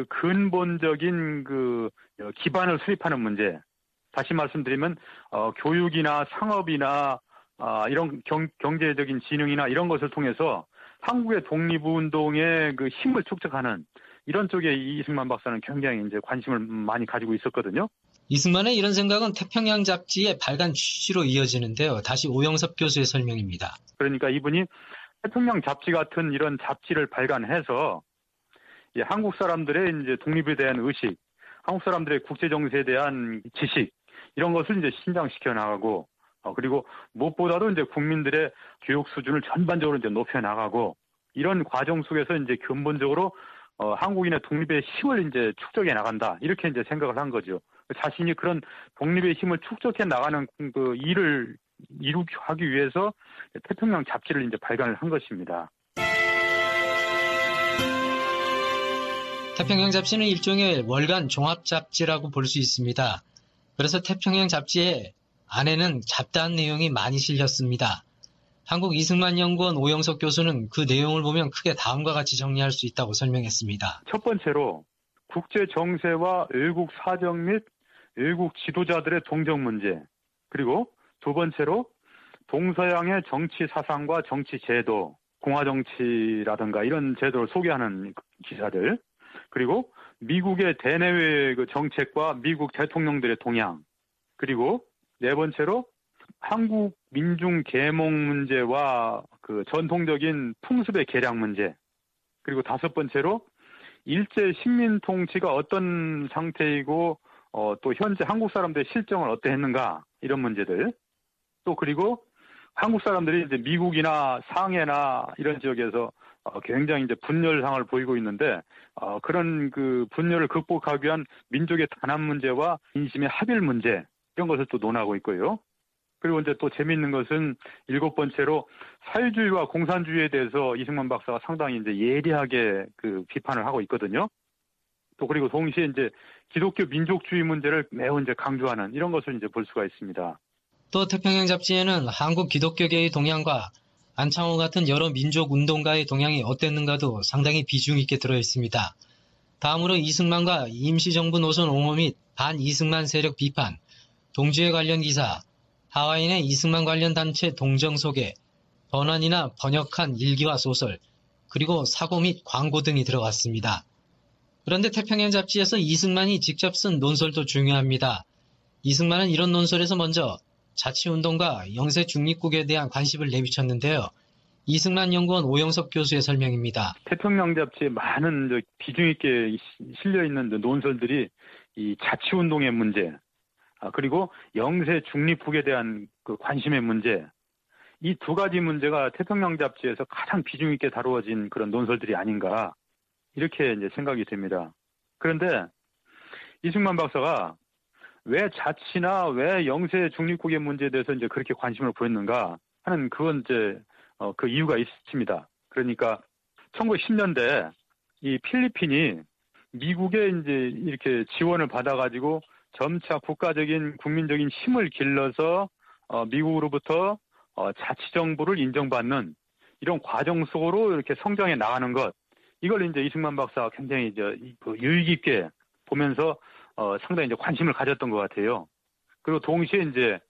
근본적인 기반을 수립하는 문제. 다시 말씀드리면 교육이나 상업이나 이런 경제적인 진흥이나 이런 것을 통해서 한국의 독립운동의 힘을 축적하는 이런 쪽에 이승만 박사는 굉장히 이제 관심을 많이 가지고 있었거든요. 이승만의 이런 생각은 태평양 잡지의 발간 취지로 이어지는데요. 다시 오영섭 교수의 설명입니다. 그러니까 이분이 태평양 잡지 같은 이런 잡지를 발간해서 한국 사람들의 이제 독립에 대한 의식, 한국 사람들의 국제 정세에 대한 지식, 이런 것을 이제 신장시켜 나가고, 그리고 무엇보다도 이제 국민들의 교육 수준을 전반적으로 이제 높여 나가고, 이런 과정 속에서 이제 근본적으로 한국인의 독립의 힘을 이제 축적해 나간다, 이렇게 이제 생각을 한 거죠. 자신이 그런 독립의 힘을 축적해 나가는 일을 하기 위해서 태평양 잡지를 이제 발간을 한 것입니다. 태평양 잡지는 일종의 월간 종합 잡지라고 볼 수 있습니다. 그래서 태평양 잡지에 안에는 잡다한 내용이 많이 실렸습니다. 한국 이승만 연구원 오영석 교수는 그 내용을 보면 크게 다음과 같이 정리할 수 있다고 설명했습니다. 첫 번째로 국제 정세와 외국 사정 및 외국 지도자들의 동정 문제, 그리고 두 번째로 동서양의 정치 사상과 정치 제도, 공화정치라든가 이런 제도를 소개하는 기사들, 그리고 미국의 대내외 정책과 미국 대통령들의 동향, 그리고 네 번째로 한국 민중 계몽 문제와 전통적인 풍습의 개량 문제, 그리고 다섯 번째로 일제 식민 통치가 어떤 상태이고 또 현재 한국 사람들의 실정을 어떻게 했는가, 이런 문제들. 또 그리고 한국 사람들이 이제 미국이나 상해나 이런 지역에서 굉장히 이제 분열상을 보이고 있는데 그런 분열을 극복하기 위한 민족의 단합 문제와 민심의 합일 문제, 이런 것을 또 논하고 있고요. 그리고 이제 또 재미있는 것은 일곱 번째로 사회주의와 공산주의에 대해서 이승만 박사가 상당히 이제 예리하게 비판을 하고 있거든요. 또 그리고 동시에 이제 기독교 민족주의 문제를 매우 이제 강조하는 이런 것을 이제 볼 수가 있습니다. 또 태평양 잡지에는 한국 기독교계의 동향과 안창호 같은 여러 민족 운동가의 동향이 어땠는가도 상당히 비중 있게 들어 있습니다. 다음으로 이승만과 임시정부 노선 옹호 및 반이승만 세력 비판, 동지회 관련 기사, 하와인의 이승만 관련 단체 동정 소개, 번안이나 번역한 일기와 소설, 그리고 사고 및 광고 등이 들어갔습니다. 그런데 태평양 잡지에서 이승만이 직접 쓴 논설도 중요합니다. 이승만은 이런 논설에서 먼저 자치운동과 영세 중립국에 대한 관심을 내비쳤는데요. 이승만 연구원 오영석 교수의 설명입니다. 태평양 잡지에 많은 비중 있게 실려있는 논설들이 이 자치운동의 문제, 그리고 영세 중립국에 대한 관심의 문제, 이 두 가지 문제가 태평양 잡지에서 가장 비중 있게 다루어진 그런 논설들이 아닌가, 이렇게 이제 생각이 됩니다. 그런데 이승만 박사가 왜 자치나 왜 영세 중립국의 문제에 대해서 이제 그렇게 관심을 보였는가 하는 그건 이제 그 이유가 있습니다. 그러니까 1910년대 이 필리핀이 미국의 이제 이렇게 지원을 받아가지고 점차 국가적인 국민적인 힘을 길러서 미국으로부터 자치정부를 인정받는 이런 과정 속으로 이렇게 성장해 나가는 것, 이걸 이제 이승만 박사가 굉장히 유의 깊게 보면서 상당히 이제 관심을 가졌던 것 같아요. 그리고 동시에 이제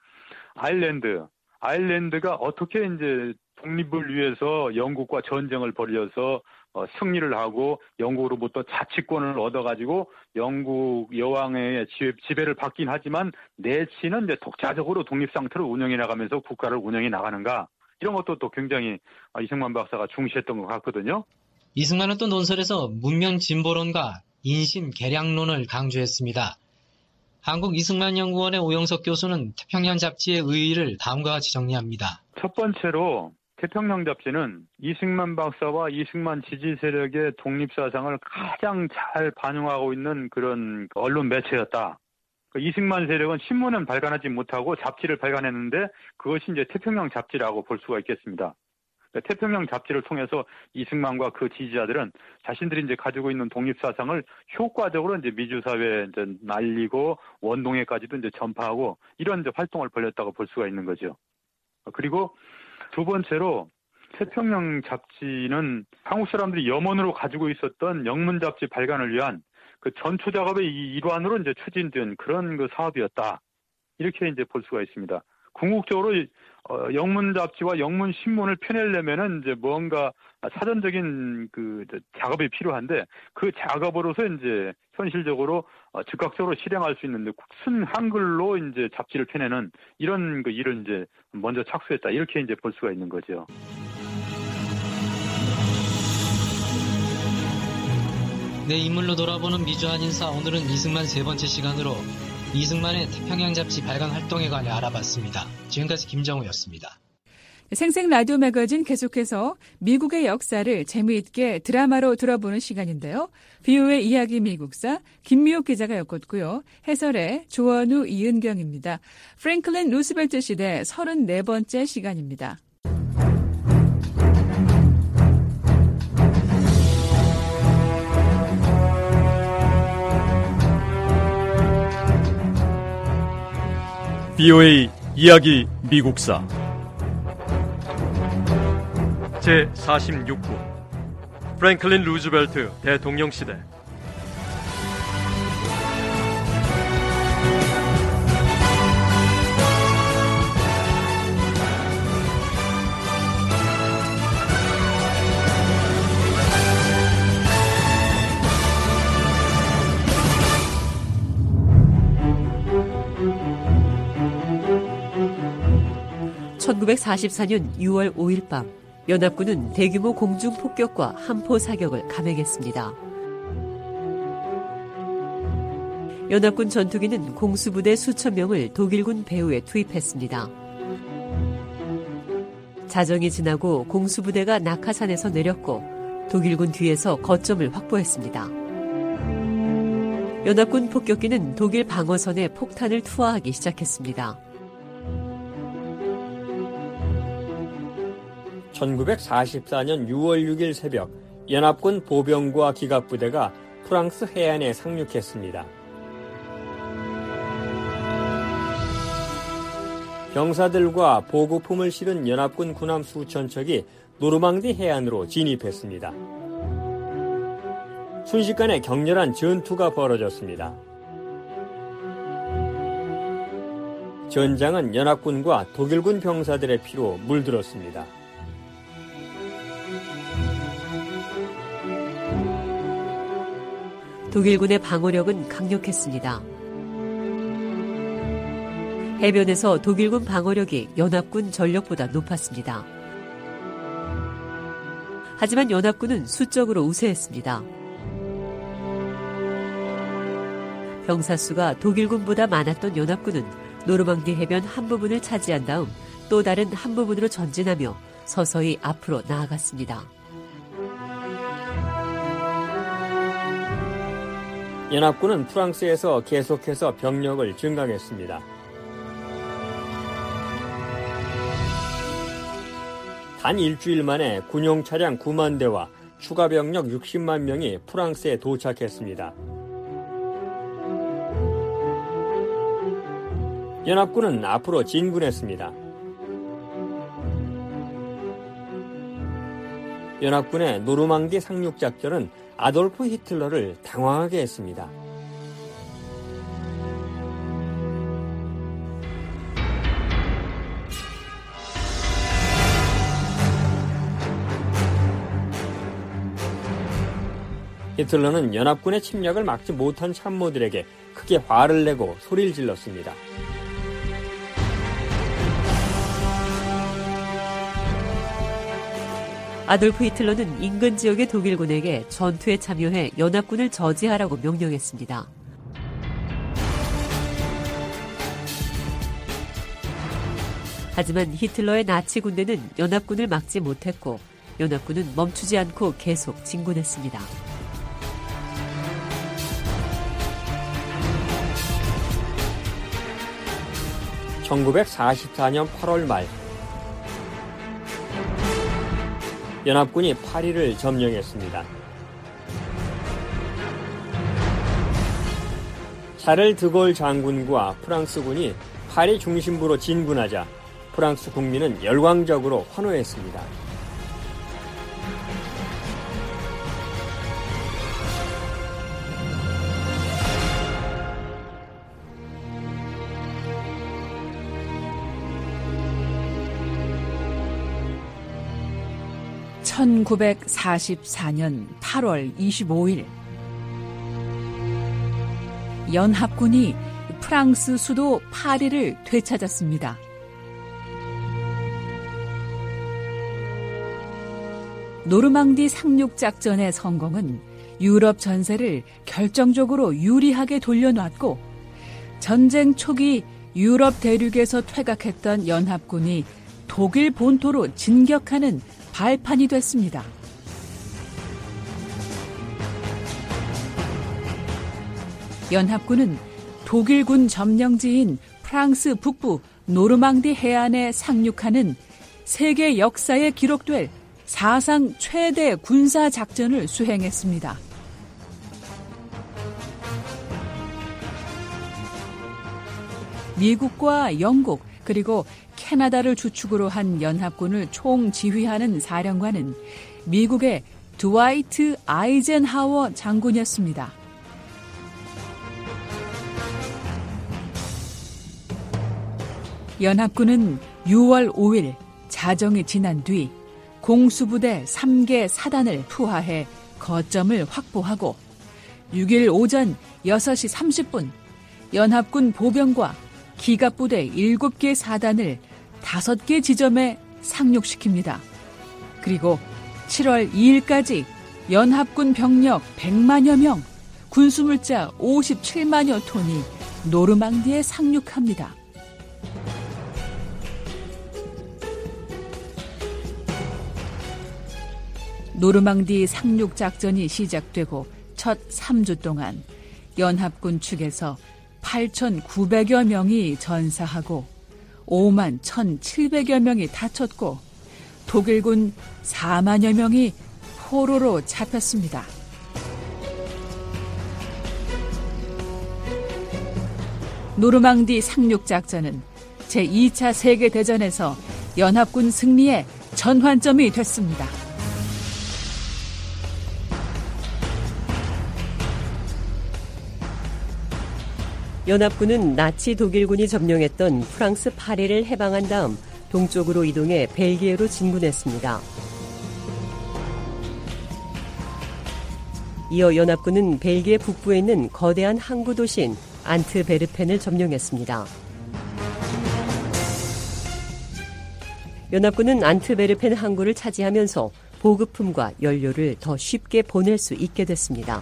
아일랜드가 어떻게 이제 독립을 위해서 영국과 전쟁을 벌여서 승리를 하고 영국으로부터 자치권을 얻어가지고 영국 여왕의 지배를 받긴 하지만 내치는 이제 독자적으로 독립 상태로 운영해 나가면서 국가를 운영해 나가는가, 이런 것도 또 굉장히 이승만 박사가 중시했던 것 같거든요. 이승만은 또 논설에서 문명 진보론과 인심 개량론을 강조했습니다. 한국 이승만연구원의 오영석 교수는 태평양 잡지의 의의를 다음과 같이 정리합니다. 첫 번째로 태평양 잡지는 이승만 박사와 이승만 지지 세력의 독립사상을 가장 잘 반영하고 있는 그런 언론 매체였다. 이승만 세력은 신문은 발간하지 못하고 잡지를 발간했는데 그것이 이제 태평양 잡지라고 볼 수가 있겠습니다. 태평양 잡지를 통해서 이승만과 그 지지자들은 자신들이 이제 가지고 있는 독립사상을 효과적으로 이제 미주사회에 이제 날리고 원동회까지도 이제 전파하고 이런 이제 활동을 벌였다고 볼 수가 있는 거죠. 그리고 두 번째로 태평양 잡지는 한국 사람들이 염원으로 가지고 있었던 영문 잡지 발간을 위한 그 전초 작업의 일환으로 이제 추진된 그런 그 사업이었다. 이렇게 이제 볼 수가 있습니다. 궁극적으로 영문 잡지와 영문 신문을 펴내려면은 이제 뭔가 사전적인 그 작업이 필요한데 그 작업으로서 이제 현실적으로 즉각적으로 실행할 수 있는 순 한글로 이제 잡지를 펴내는 이런 그 일을 이제 먼저 착수했다. 이렇게 이제 볼 수가 있는 거죠. 내 인물로 돌아보는 미주한인사, 오늘은 이승만 세 번째 시간으로 이승만의 태평양 잡지 발간 활동에 관해 알아봤습니다. 지금까지 김정우였습니다. 생생 라디오 매거진 계속해서 미국의 역사를 재미있게 드라마로 들어보는 시간인데요. VOA 이야기 미국사 김미옥 기자가 엮었고요. 해설의 조원우 이은경입니다. 프랭클린 루스벨트 시대 34번째 시간입니다. VOA 이야기 미국사 제46부 프랭클린 루즈벨트 대통령 시대. (1944년 6월 5일) 밤 연합군은 대규모 공중폭격과 함포 사격을 감행했습니다. 연합군 전투기는 공수부대 수천 명을 독일군 배후에 투입했습니다. 자정이 지나고 공수부대가 낙하산에서 내렸고 독일군 뒤에서 거점을 확보했습니다. 연합군 폭격기는 독일 방어선에 폭탄을 투하하기 시작했습니다. 1944년 6월 6일 새벽 연합군 보병과 기갑부대가 프랑스 해안에 상륙했습니다. 병사들과 보급품을 실은 연합군 군함 수천 척이 노르망디 해안으로 진입했습니다. 순식간에 격렬한 전투가 벌어졌습니다. 전장은 연합군과 독일군 병사들의 피로 물들었습니다. 독일군의 방어력은 강력했습니다. 해변에서 독일군 방어력이 연합군 전력보다 높았습니다. 하지만 연합군은 수적으로 우세했습니다. 병사 수가 독일군보다 많았던 연합군은 노르망디 해변 한 부분을 차지한 다음 또 다른 한 부분으로 전진하며 서서히 앞으로 나아갔습니다. 연합군은 프랑스에서 계속해서 병력을 증강했습니다. 단 일주일 만에 군용 차량 9만 대와 추가 병력 60만 명이 프랑스에 도착했습니다. 연합군은 앞으로 진군했습니다. 연합군의 노르망디 상륙작전은 아돌프 히틀러를 당황하게 했습니다. 히틀러는 연합군의 침략을 막지 못한 참모들에게 크게 화를 내고 소리를 질렀습니다. 아돌프 히틀러는 인근 지역의 독일군에게 전투에 참여해 연합군을 저지하라고 명령했습니다. 하지만 히틀러의 나치 군대는 연합군을 막지 못했고 연합군은 멈추지 않고 계속 진군했습니다. (1944년 8월) 말 연합군이 파리를 점령했습니다. 샤를 드골 장군과 프랑스군이 파리 중심부로 진군하자 프랑스 국민은 열광적으로 환호했습니다. (1944년 8월 25일) 연합군이 프랑스 수도 파리를 되찾았습니다. 노르망디 상륙작전의 성공은 유럽 전세를 결정적으로 유리하게 돌려놨고 전쟁 초기 유럽 대륙에서 퇴각했던 연합군이 독일 본토로 진격하는 발판이 됐습니다. 연합군은 독일군 점령지인 프랑스 북부 노르망디 해안에 상륙하는 세계 역사에 기록될 사상 최대 군사 작전을 수행했습니다. 미국과 영국 그리고 캐나다를 주축으로 한 연합군을 총지휘하는 사령관은 미국의 드와이트 아이젠하워 장군이었습니다. 연합군은 6월 5일 자정이 지난 뒤 공수부대 3개 사단을 투하해 거점을 확보하고 6일 오전 6시 30분 연합군 보병과 기갑부대 7개 사단을 5개 지점에 상륙시킵니다. 그리고 7월 2일까지 연합군 병력 100만여 명, 군수물자 57만여 톤이 노르망디에 상륙합니다. 노르망디 상륙작전이 시작되고 첫 3주 동안 연합군 측에서 8,900여 명이 전사하고 5만 1,700여 명이 다쳤고 독일군 4만여 명이 포로로 잡혔습니다. 노르망디 상륙작전은 제2차 세계대전에서 연합군 승리의 전환점이 됐습니다. 연합군은 나치 독일군이 점령했던 프랑스 파리를 해방한 다음 동쪽으로 이동해 벨기에로 진군했습니다. 이어 연합군은 벨기에 북부에 있는 거대한 항구 도시인 안트베르펜을 점령했습니다. 연합군은 안트베르펜 항구를 차지하면서 보급품과 연료를 더 쉽게 보낼 수 있게 됐습니다.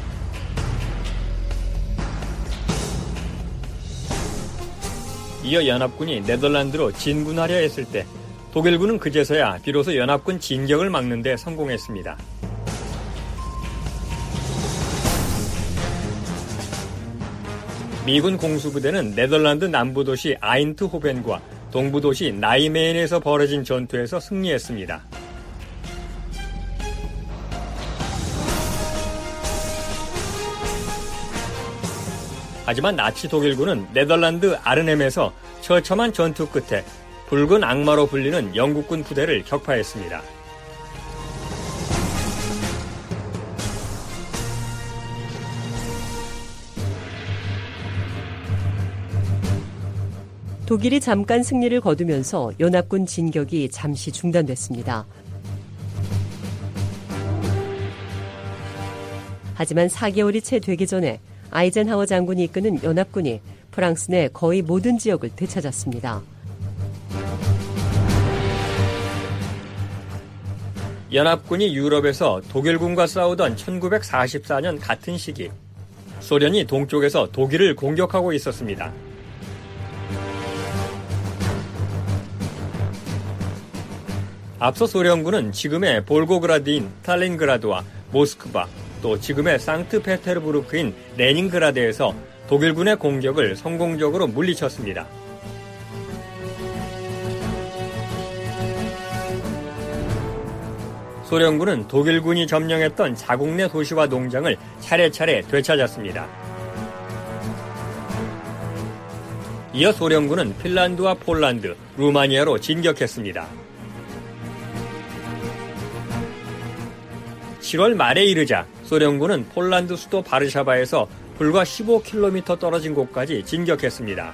이어 연합군이 네덜란드로 진군하려 했을 때 독일군은 그제서야 비로소 연합군 진격을 막는 데 성공했습니다. 미군 공수부대는 네덜란드 남부도시 아인트호벤과 동부도시 나이메인에서 벌어진 전투에서 승리했습니다. 하지만 나치 독일군은 네덜란드 아르넴에서 처참한 전투 끝에 붉은 악마로 불리는 영국군 부대를 격파했습니다. 독일이 잠깐 승리를 거두면서 연합군 진격이 잠시 중단됐습니다. 하지만 4개월이 채 되기 전에 아이젠하워 장군이 이끄는 연합군이 프랑스 내 거의 모든 지역을 되찾았습니다. 연합군이 유럽에서 독일군과 싸우던 1944년 같은 시기, 소련이 동쪽에서 독일을 공격하고 있었습니다. 앞서 소련군은 지금의 볼고그라드인 스탈린그라드와 모스크바, 또 지금의 상트페테르부르크인 레닌그라드에서 독일군의 공격을 성공적으로 물리쳤습니다. 소련군은 독일군이 점령했던 자국 내 도시와 농장을 차례차례 되찾았습니다. 이어 소련군은 핀란드와 폴란드, 루마니아로 진격했습니다. 7월 말에 이르자 소련군은 폴란드 수도 바르샤바에서 불과 15km 떨어진 곳까지 진격했습니다.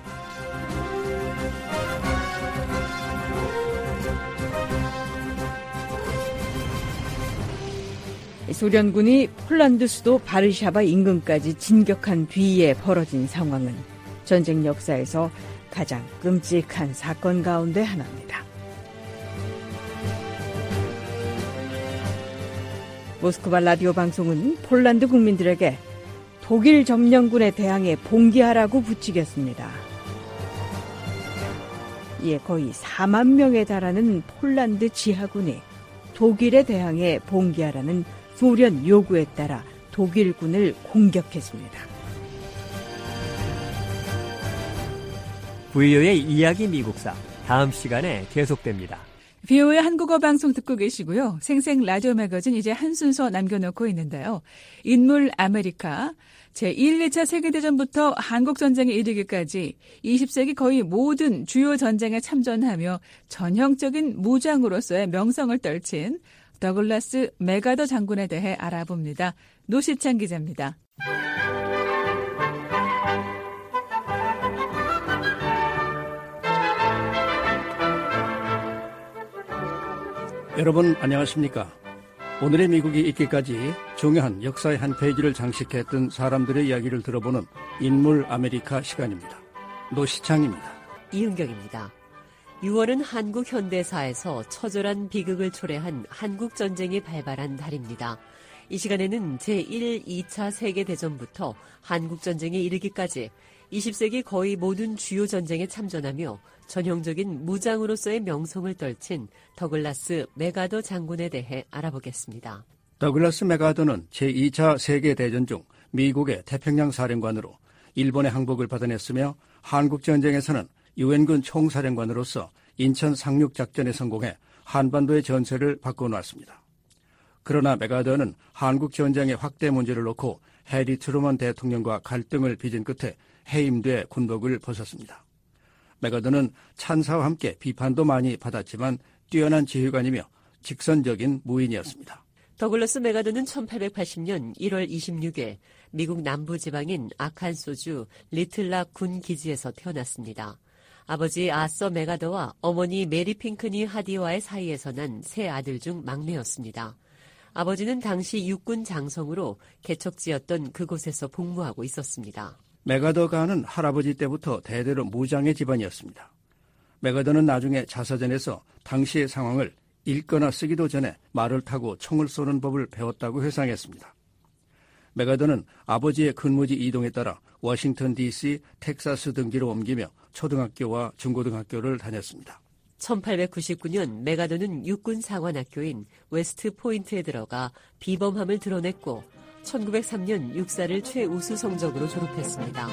소련군이 폴란드 수도 바르샤바 인근까지 진격한 뒤에 벌어진 상황은 전쟁 역사에서 가장 끔찍한 사건 가운데 하나입니다. 모스크바 라디오 방송은 폴란드 국민들에게 독일 점령군에 대항해 봉기하라고 부추겼습니다. 이에 거의 4만 명에 달하는 폴란드 지하군이 독일에 대항해 봉기하라는 소련 요구에 따라 독일군을 공격했습니다. VOA의 이야기 미국사, 다음 시간에 계속됩니다. VOA 한국어 방송 듣고 계시고요. 생생 라디오 매거진 이제 한 순서 남겨놓고 있는데요. 인물 아메리카, 제1, 2차 세계대전부터 한국전쟁에 이르기까지 20세기 거의 모든 주요 전쟁에 참전하며 전형적인 무장으로서의 명성을 떨친 더글라스 맥아더 장군에 대해 알아봅니다. 노시찬 기자입니다. 여러분 안녕하십니까? 오늘의 미국이 있기까지 중요한 역사의 한 페이지를 장식했던 사람들의 이야기를 들어보는 인물 아메리카 시간입니다. 노시창입니다. 이은경입니다. 6월은 한국 현대사에서 처절한 비극을 초래한 한국전쟁이 발발한 달입니다. 이 시간에는 제1, 2차 세계대전부터 한국전쟁에 이르기까지 20세기 거의 모든 주요 전쟁에 참전하며 전형적인 무장으로서의 명성을 떨친 더글라스 맥아더 장군에 대해 알아보겠습니다. 더글라스 맥아더는 제2차 세계대전 중 미국의 태평양 사령관으로 일본의 항복을 받아냈으며 한국전쟁에서는 유엔군 총사령관으로서 인천 상륙작전에 성공해 한반도의 전세를 바꿔놓았습니다. 그러나 맥아더는 한국전쟁의 확대 문제를 놓고 해리 트루먼 대통령과 갈등을 빚은 끝에 해임돼 군복을 벗었습니다. 맥아더는 찬사와 함께 비판도 많이 받았지만 뛰어난 지휘관이며 직선적인 무인이었습니다. 더글라스 맥아더는 1880년 1월 26일 미국 남부지방인 아칸소주 리틀락 군 기지에서 태어났습니다. 아버지 아서 맥아더와 어머니 메리 핑크니 하디와의 사이에서 난 세 아들 중 막내였습니다. 아버지는 당시 육군 장성으로 개척지였던 그곳에서 복무하고 있었습니다. 맥아더가는 할아버지 때부터 대대로 무장의 집안이었습니다. 맥아더는 나중에 자서전에서 당시의 상황을 읽거나 쓰기도 전에 말을 타고 총을 쏘는 법을 배웠다고 회상했습니다. 맥아더는 아버지의 근무지 이동에 따라 워싱턴 DC, 텍사스 등지로 옮기며 초등학교와 중고등학교를 다녔습니다. 1899년 맥아더는 육군 사관학교인 웨스트 포인트에 들어가 비범함을 드러냈고 1903년 육사를 최우수 성적으로 졸업했습니다.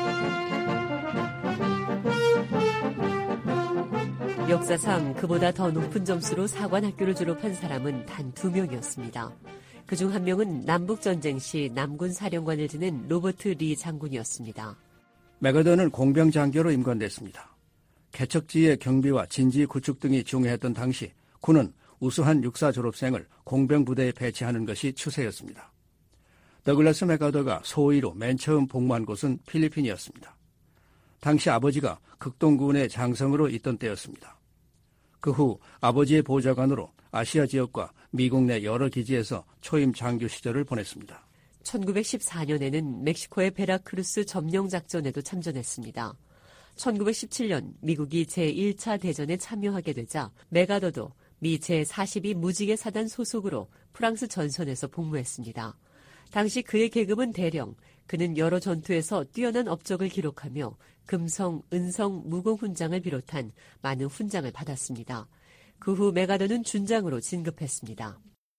역사상 그보다 더 높은 점수로 사관학교를 졸업한 사람은 단 2명이었습니다. 그중 한 명은 남북전쟁 시 남군 사령관을 지낸 로버트 리 장군이었습니다. 맥아더는 공병장교로 임관됐습니다. 개척지의 경비와 진지 구축 등이 중요했던 당시 군은 우수한 육사 졸업생을 공병부대에 배치하는 것이 추세였습니다. 더글라스 맥아더가 소위로 맨 처음 복무한 곳은 필리핀이었습니다. 당시 아버지가 극동군의 장성으로 있던 때였습니다. 그 후 아버지의 보좌관으로 아시아 지역과 미국 내 여러 기지에서 초임 장교 시절을 보냈습니다. 1914년에는 멕시코의 베라크루스 점령 작전에도 참전했습니다. 1917년 미국이 제1차 대전에 참여하게 되자 메가더도 미 제42 무지개 사단 소속으로 프랑스 전선에서 복무했습니다. 당시 그의 계급은 대령, 그는 여러 전투에서 뛰어난 업적을 기록하며 금성, 은성, 무공훈장을 비롯한 많은 훈장을 받았습니다. 그 후 메가더는 준장으로 진급했습니다.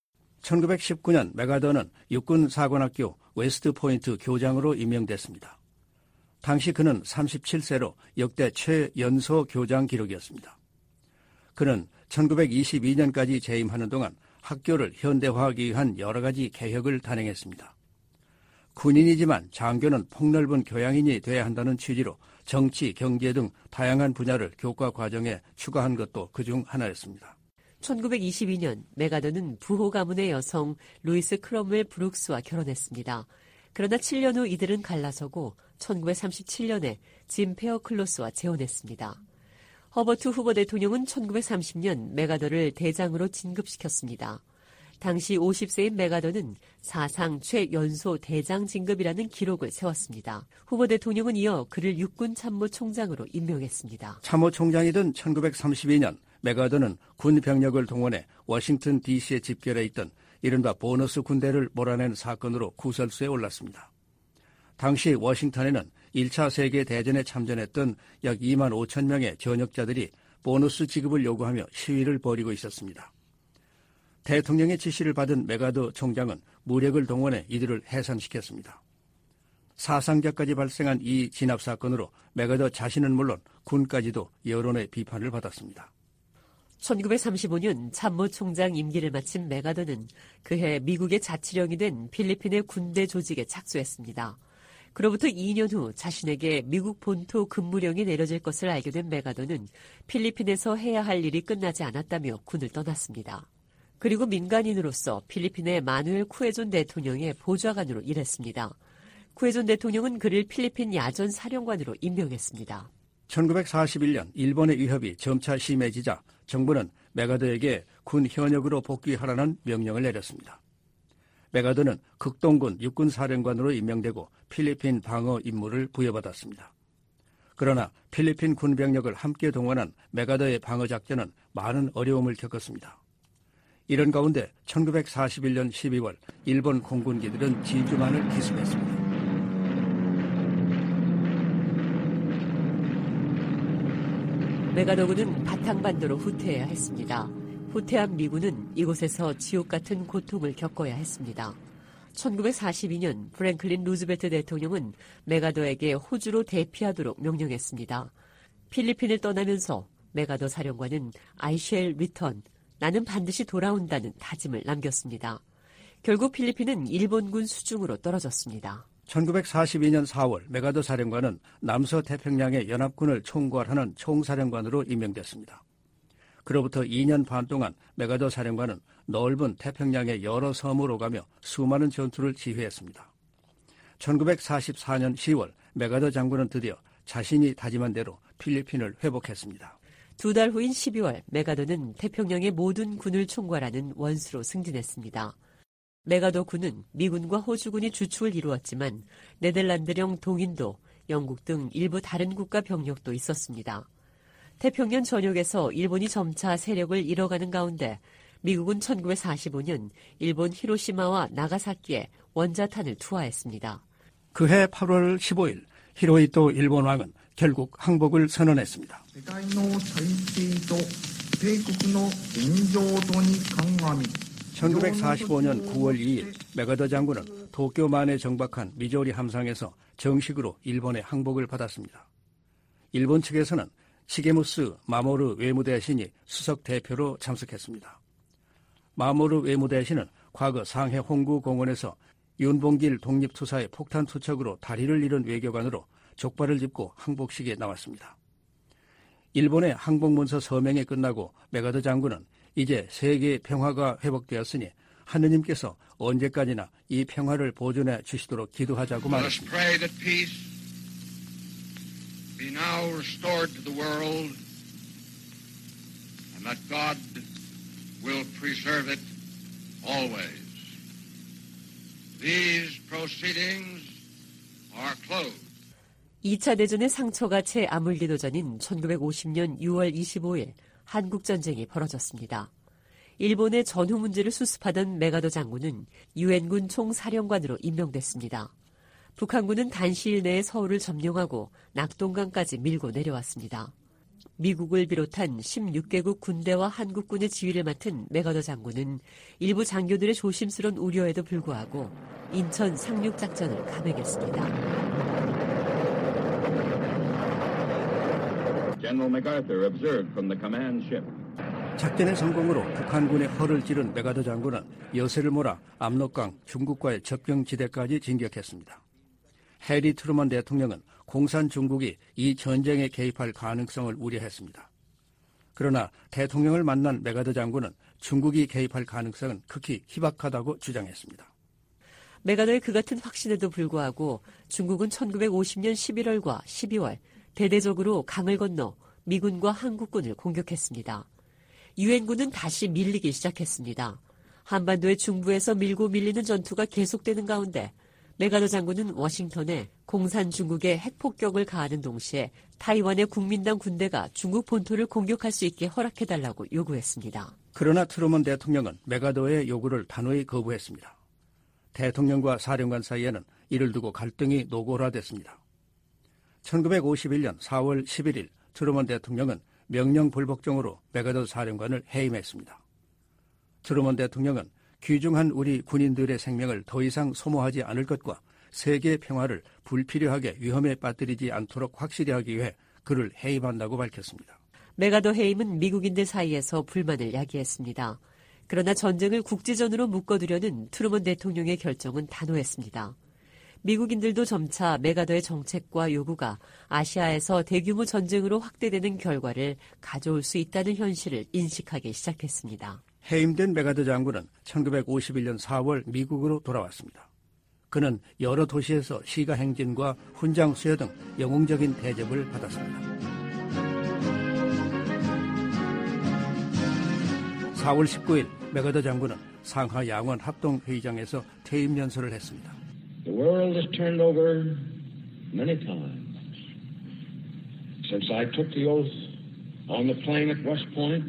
1919년 메가더는 육군사관학교 웨스트포인트 교장으로 임명됐습니다. 당시 그는 37세로 역대 최연소 교장 기록이었습니다. 그는 1922년까지 재임하는 동안 학교를 현대화하기 위한 여러 가지 개혁을 단행했습니다. 군인이지만 장교는 폭넓은 교양인이 돼야 한다는 취지로 정치, 경제 등 다양한 분야를 교과 과정에 추가한 것도 그중 하나였습니다. 1922년 메가더는 부호 가문의 여성 루이스 크롬웰 브룩스와 결혼했습니다. 그러나 7년 후 이들은 갈라서고 1937년에 짐 페어클로스와 재혼했습니다. 허버트 후보 대통령은 1930년 메가더를 대장으로 진급시켰습니다. 당시 50세인 메가더는 사상 최연소 대장 진급이라는 기록을 세웠습니다. 후보 대통령은 이어 그를 육군 참모총장으로 임명했습니다. 참모총장이던 1932년 메가더는 군 병력을 동원해 워싱턴 DC에 집결해 있던 이른바 보너스 군대를 몰아낸 사건으로 구설수에 올랐습니다. 당시 워싱턴에는 1차 세계대전에 참전했던 약 2만 5천 명의 전역자들이 보너스 지급을 요구하며 시위를 벌이고 있었습니다. 대통령의 지시를 받은 메가더 총장은 무력을 동원해 이들을 해산시켰습니다. 사상자까지 발생한 이 진압 사건으로 메가더 자신은 물론 군까지도 여론의 비판을 받았습니다. 1935년 참모총장 임기를 마친 메가더는 그해 미국의 자치령이 된 필리핀의 군대 조직에 착수했습니다. 그로부터 2년 후 자신에게 미국 본토 근무령이 내려질 것을 알게 된 메가더는 필리핀에서 해야 할 일이 끝나지 않았다며 군을 떠났습니다. 그리고 민간인으로서 필리핀의 마누엘 쿠에존 대통령의 보좌관으로 일했습니다. 쿠에존 대통령은 그를 필리핀 야전 사령관으로 임명했습니다. 1941년 일본의 위협이 점차 심해지자 정부는 메가더에게 군 현역으로 복귀하라는 명령을 내렸습니다. 메가더는 극동군 육군사령관으로 임명되고 필리핀 방어 임무를 부여받았습니다. 그러나 필리핀 군병력을 함께 동원한 메가더의 방어 작전은 많은 어려움을 겪었습니다. 이런 가운데 1941년 12월 일본 공군기들은 진주만을 기습했습니다. 메가더군은 바탕반도로 후퇴해야 했습니다. 후퇴한 미군은 이곳에서 지옥 같은 고통을 겪어야 했습니다. 1942년 프랭클린 루즈벨트 대통령은 메가더에게 호주로 대피하도록 명령했습니다. 필리핀을 떠나면서 메가더 사령관은 I shall return, 나는 반드시 돌아온다는 다짐을 남겼습니다. 결국 필리핀은 일본군 수중으로 떨어졌습니다. 1942년 4월 메가더 사령관은 남서태평양의 연합군을 총괄하는 총사령관으로 임명됐습니다. 그로부터 2년 반 동안 메가더 사령관은 넓은 태평양의 여러 섬을 오가며 수많은 전투를 지휘했습니다. 1944년 10월 메가더 장군은 드디어 자신이 다짐한 대로 필리핀을 회복했습니다. 2달 후인 12월 메가더는 태평양의 모든 군을 총괄하는 원수로 승진했습니다. 메가더 군은 미군과 호주군이 주축을 이루었지만 네덜란드령 동인도, 영국 등 일부 다른 국가 병력도 있었습니다. 태평양 전역에서 일본이 점차 세력을 잃어가는 가운데 미국은 1945년 일본 히로시마와 나가사키에 원자탄을 투하했습니다. 그해 8월 15일 히로히토 일본 왕은 결국 항복을 선언했습니다. 1945년 9월 2일 메가더 장군은 도쿄만에 정박한 미조리 함상에서 정식으로 일본의 항복을 받았습니다. 일본 측에서는 시게무스 마모루 외무대신이 수석 대표로 참석했습니다. 마모루 외무대신은 과거 상해 홍구공원에서 윤봉길 독립투사의 폭탄 투척으로 다리를 잃은 외교관으로 족발을 짚고 항복식에 나왔습니다. 일본의 항복문서 서명이 끝나고 메가더 장군은 이제 세계의 평화가 회복되었으니 하느님께서 언제까지나 이 평화를 보존해 주시도록 기도하자고 말했습니다. be now restored to the world and that God will preserve it always. These proceedings are closed. 2차 대전의 상처가 채 아물기도 전인 1950년 6월 25일 한국전쟁이 벌어졌습니다. 일본의 전후 문제를 수습하던 메가더 장군은 유엔군 총사령관으로 임명됐습니다. 북한군은 단시일 내에 서울을 점령하고 낙동강까지 밀고 내려왔습니다. 미국을 비롯한 16개국 군대와 한국군의 지휘를 맡은 메가더 장군은 일부 장교들의 조심스러운 우려에도 불구하고 인천 상륙작전을 감행했습니다. General MacArthur observed from the command ship. 작전의 성공으로 북한군의 허를 찌른 메가더 장군은 여세를 몰아 압록강 중국과의 접경지대까지 진격했습니다. 해리 트루먼 대통령은 공산 중국이 이 전쟁에 개입할 가능성을 우려했습니다. 그러나 대통령을 만난 메가더 장군은 중국이 개입할 가능성은 극히 희박하다고 주장했습니다. 메가더의 그 같은 확신에도 불구하고 중국은 1950년 11월과 12월 대대적으로 강을 건너 미군과 한국군을 공격했습니다. 유엔군은 다시 밀리기 시작했습니다. 한반도의 중부에서 밀고 밀리는 전투가 계속되는 가운데 메가더 장군은 워싱턴에 공산 중국의 핵폭격을 가하는 동시에 타이완의 국민당 군대가 중국 본토를 공격할 수 있게 허락해달라고 요구했습니다. 그러나 트루먼 대통령은 메가더의 요구를 단호히 거부했습니다. 대통령과 사령관 사이에는 이를 두고 갈등이 노골화됐습니다. 1951년 4월 11일 트루먼 대통령은 명령 불복종으로 메가더 사령관을 해임했습니다. 트루먼 대통령은 귀중한 우리 군인들의 생명을 더 이상 소모하지 않을 것과 세계 평화를 불필요하게 위험에 빠뜨리지 않도록 확실히 하기 위해 그를 해임한다고 밝혔습니다. 메가더 해임은 미국인들 사이에서 불만을 야기했습니다. 그러나 전쟁을 국지전으로 묶어두려는 트루먼 대통령의 결정은 단호했습니다. 미국인들도 점차 메가더의 정책과 요구가 아시아에서 대규모 전쟁으로 확대되는 결과를 가져올 수 있다는 현실을 인식하기 시작했습니다. 해임된 메가더 장군은 1951년 4월 미국으로 돌아왔습니다. 그는 여러 도시에서 시가 행진과 훈장 수여 등 영웅적인 대접을 받았습니다. 4월 19일 메가더 장군은 상하 양원 합동회의장에서 퇴임 연설을 했습니다. The world has turned over many times since I took the oath on the plain at West Point,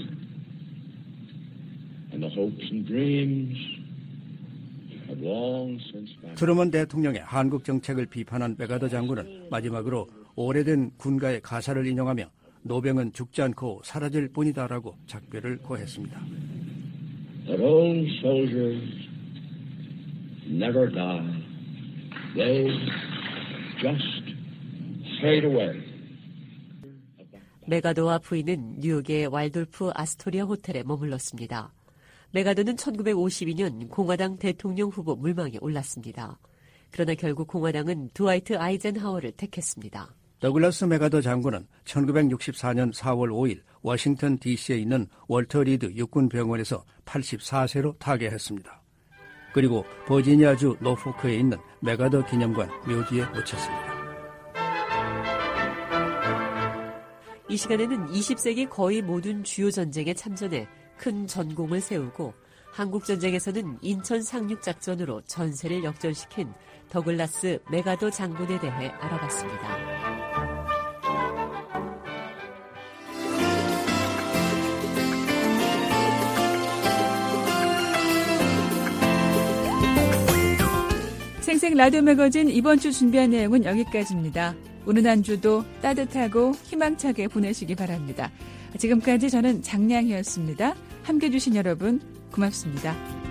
and the hopes and dreams have long since vanished. 트루먼 대통령의 한국 정책을 비판한 메가더 장군은 마지막으로 오래된 군가의 가사를 인용하며 노병은 죽지 않고 사라질 뿐이다라고 작별을 고했습니다. But old soldiers never die. They just fade away. 메가더와 부인은 뉴욕의 왈돌프 아스토리아 호텔에 머물렀습니다. 메가더는 1952년 공화당 대통령 후보 물망에 올랐습니다. 그러나 결국 공화당은 드와이트 아이젠하워를 택했습니다. 더글라스 메가더 장군은 1964년 4월 5일 워싱턴 DC에 있는 월터 리드 육군병원에서 84세로 타계했습니다. 그리고 버지니아주 노포크에 있는 메가더 기념관 묘지에 묻혔습니다. 이 시간에는 20세기 거의 모든 주요 전쟁에 참전해 큰 전공을 세우고 한국전쟁에서는 인천 상륙작전으로 전세를 역전시킨 더글라스 메가더 장군에 대해 알아봤습니다. 생생 라디오 매거진 이번 주 준비한 내용은 여기까지입니다. 오늘 한 주도 따뜻하고 희망차게 보내시기 바랍니다. 지금까지 저는 장량이었습니다. 함께해 주신 여러분 고맙습니다.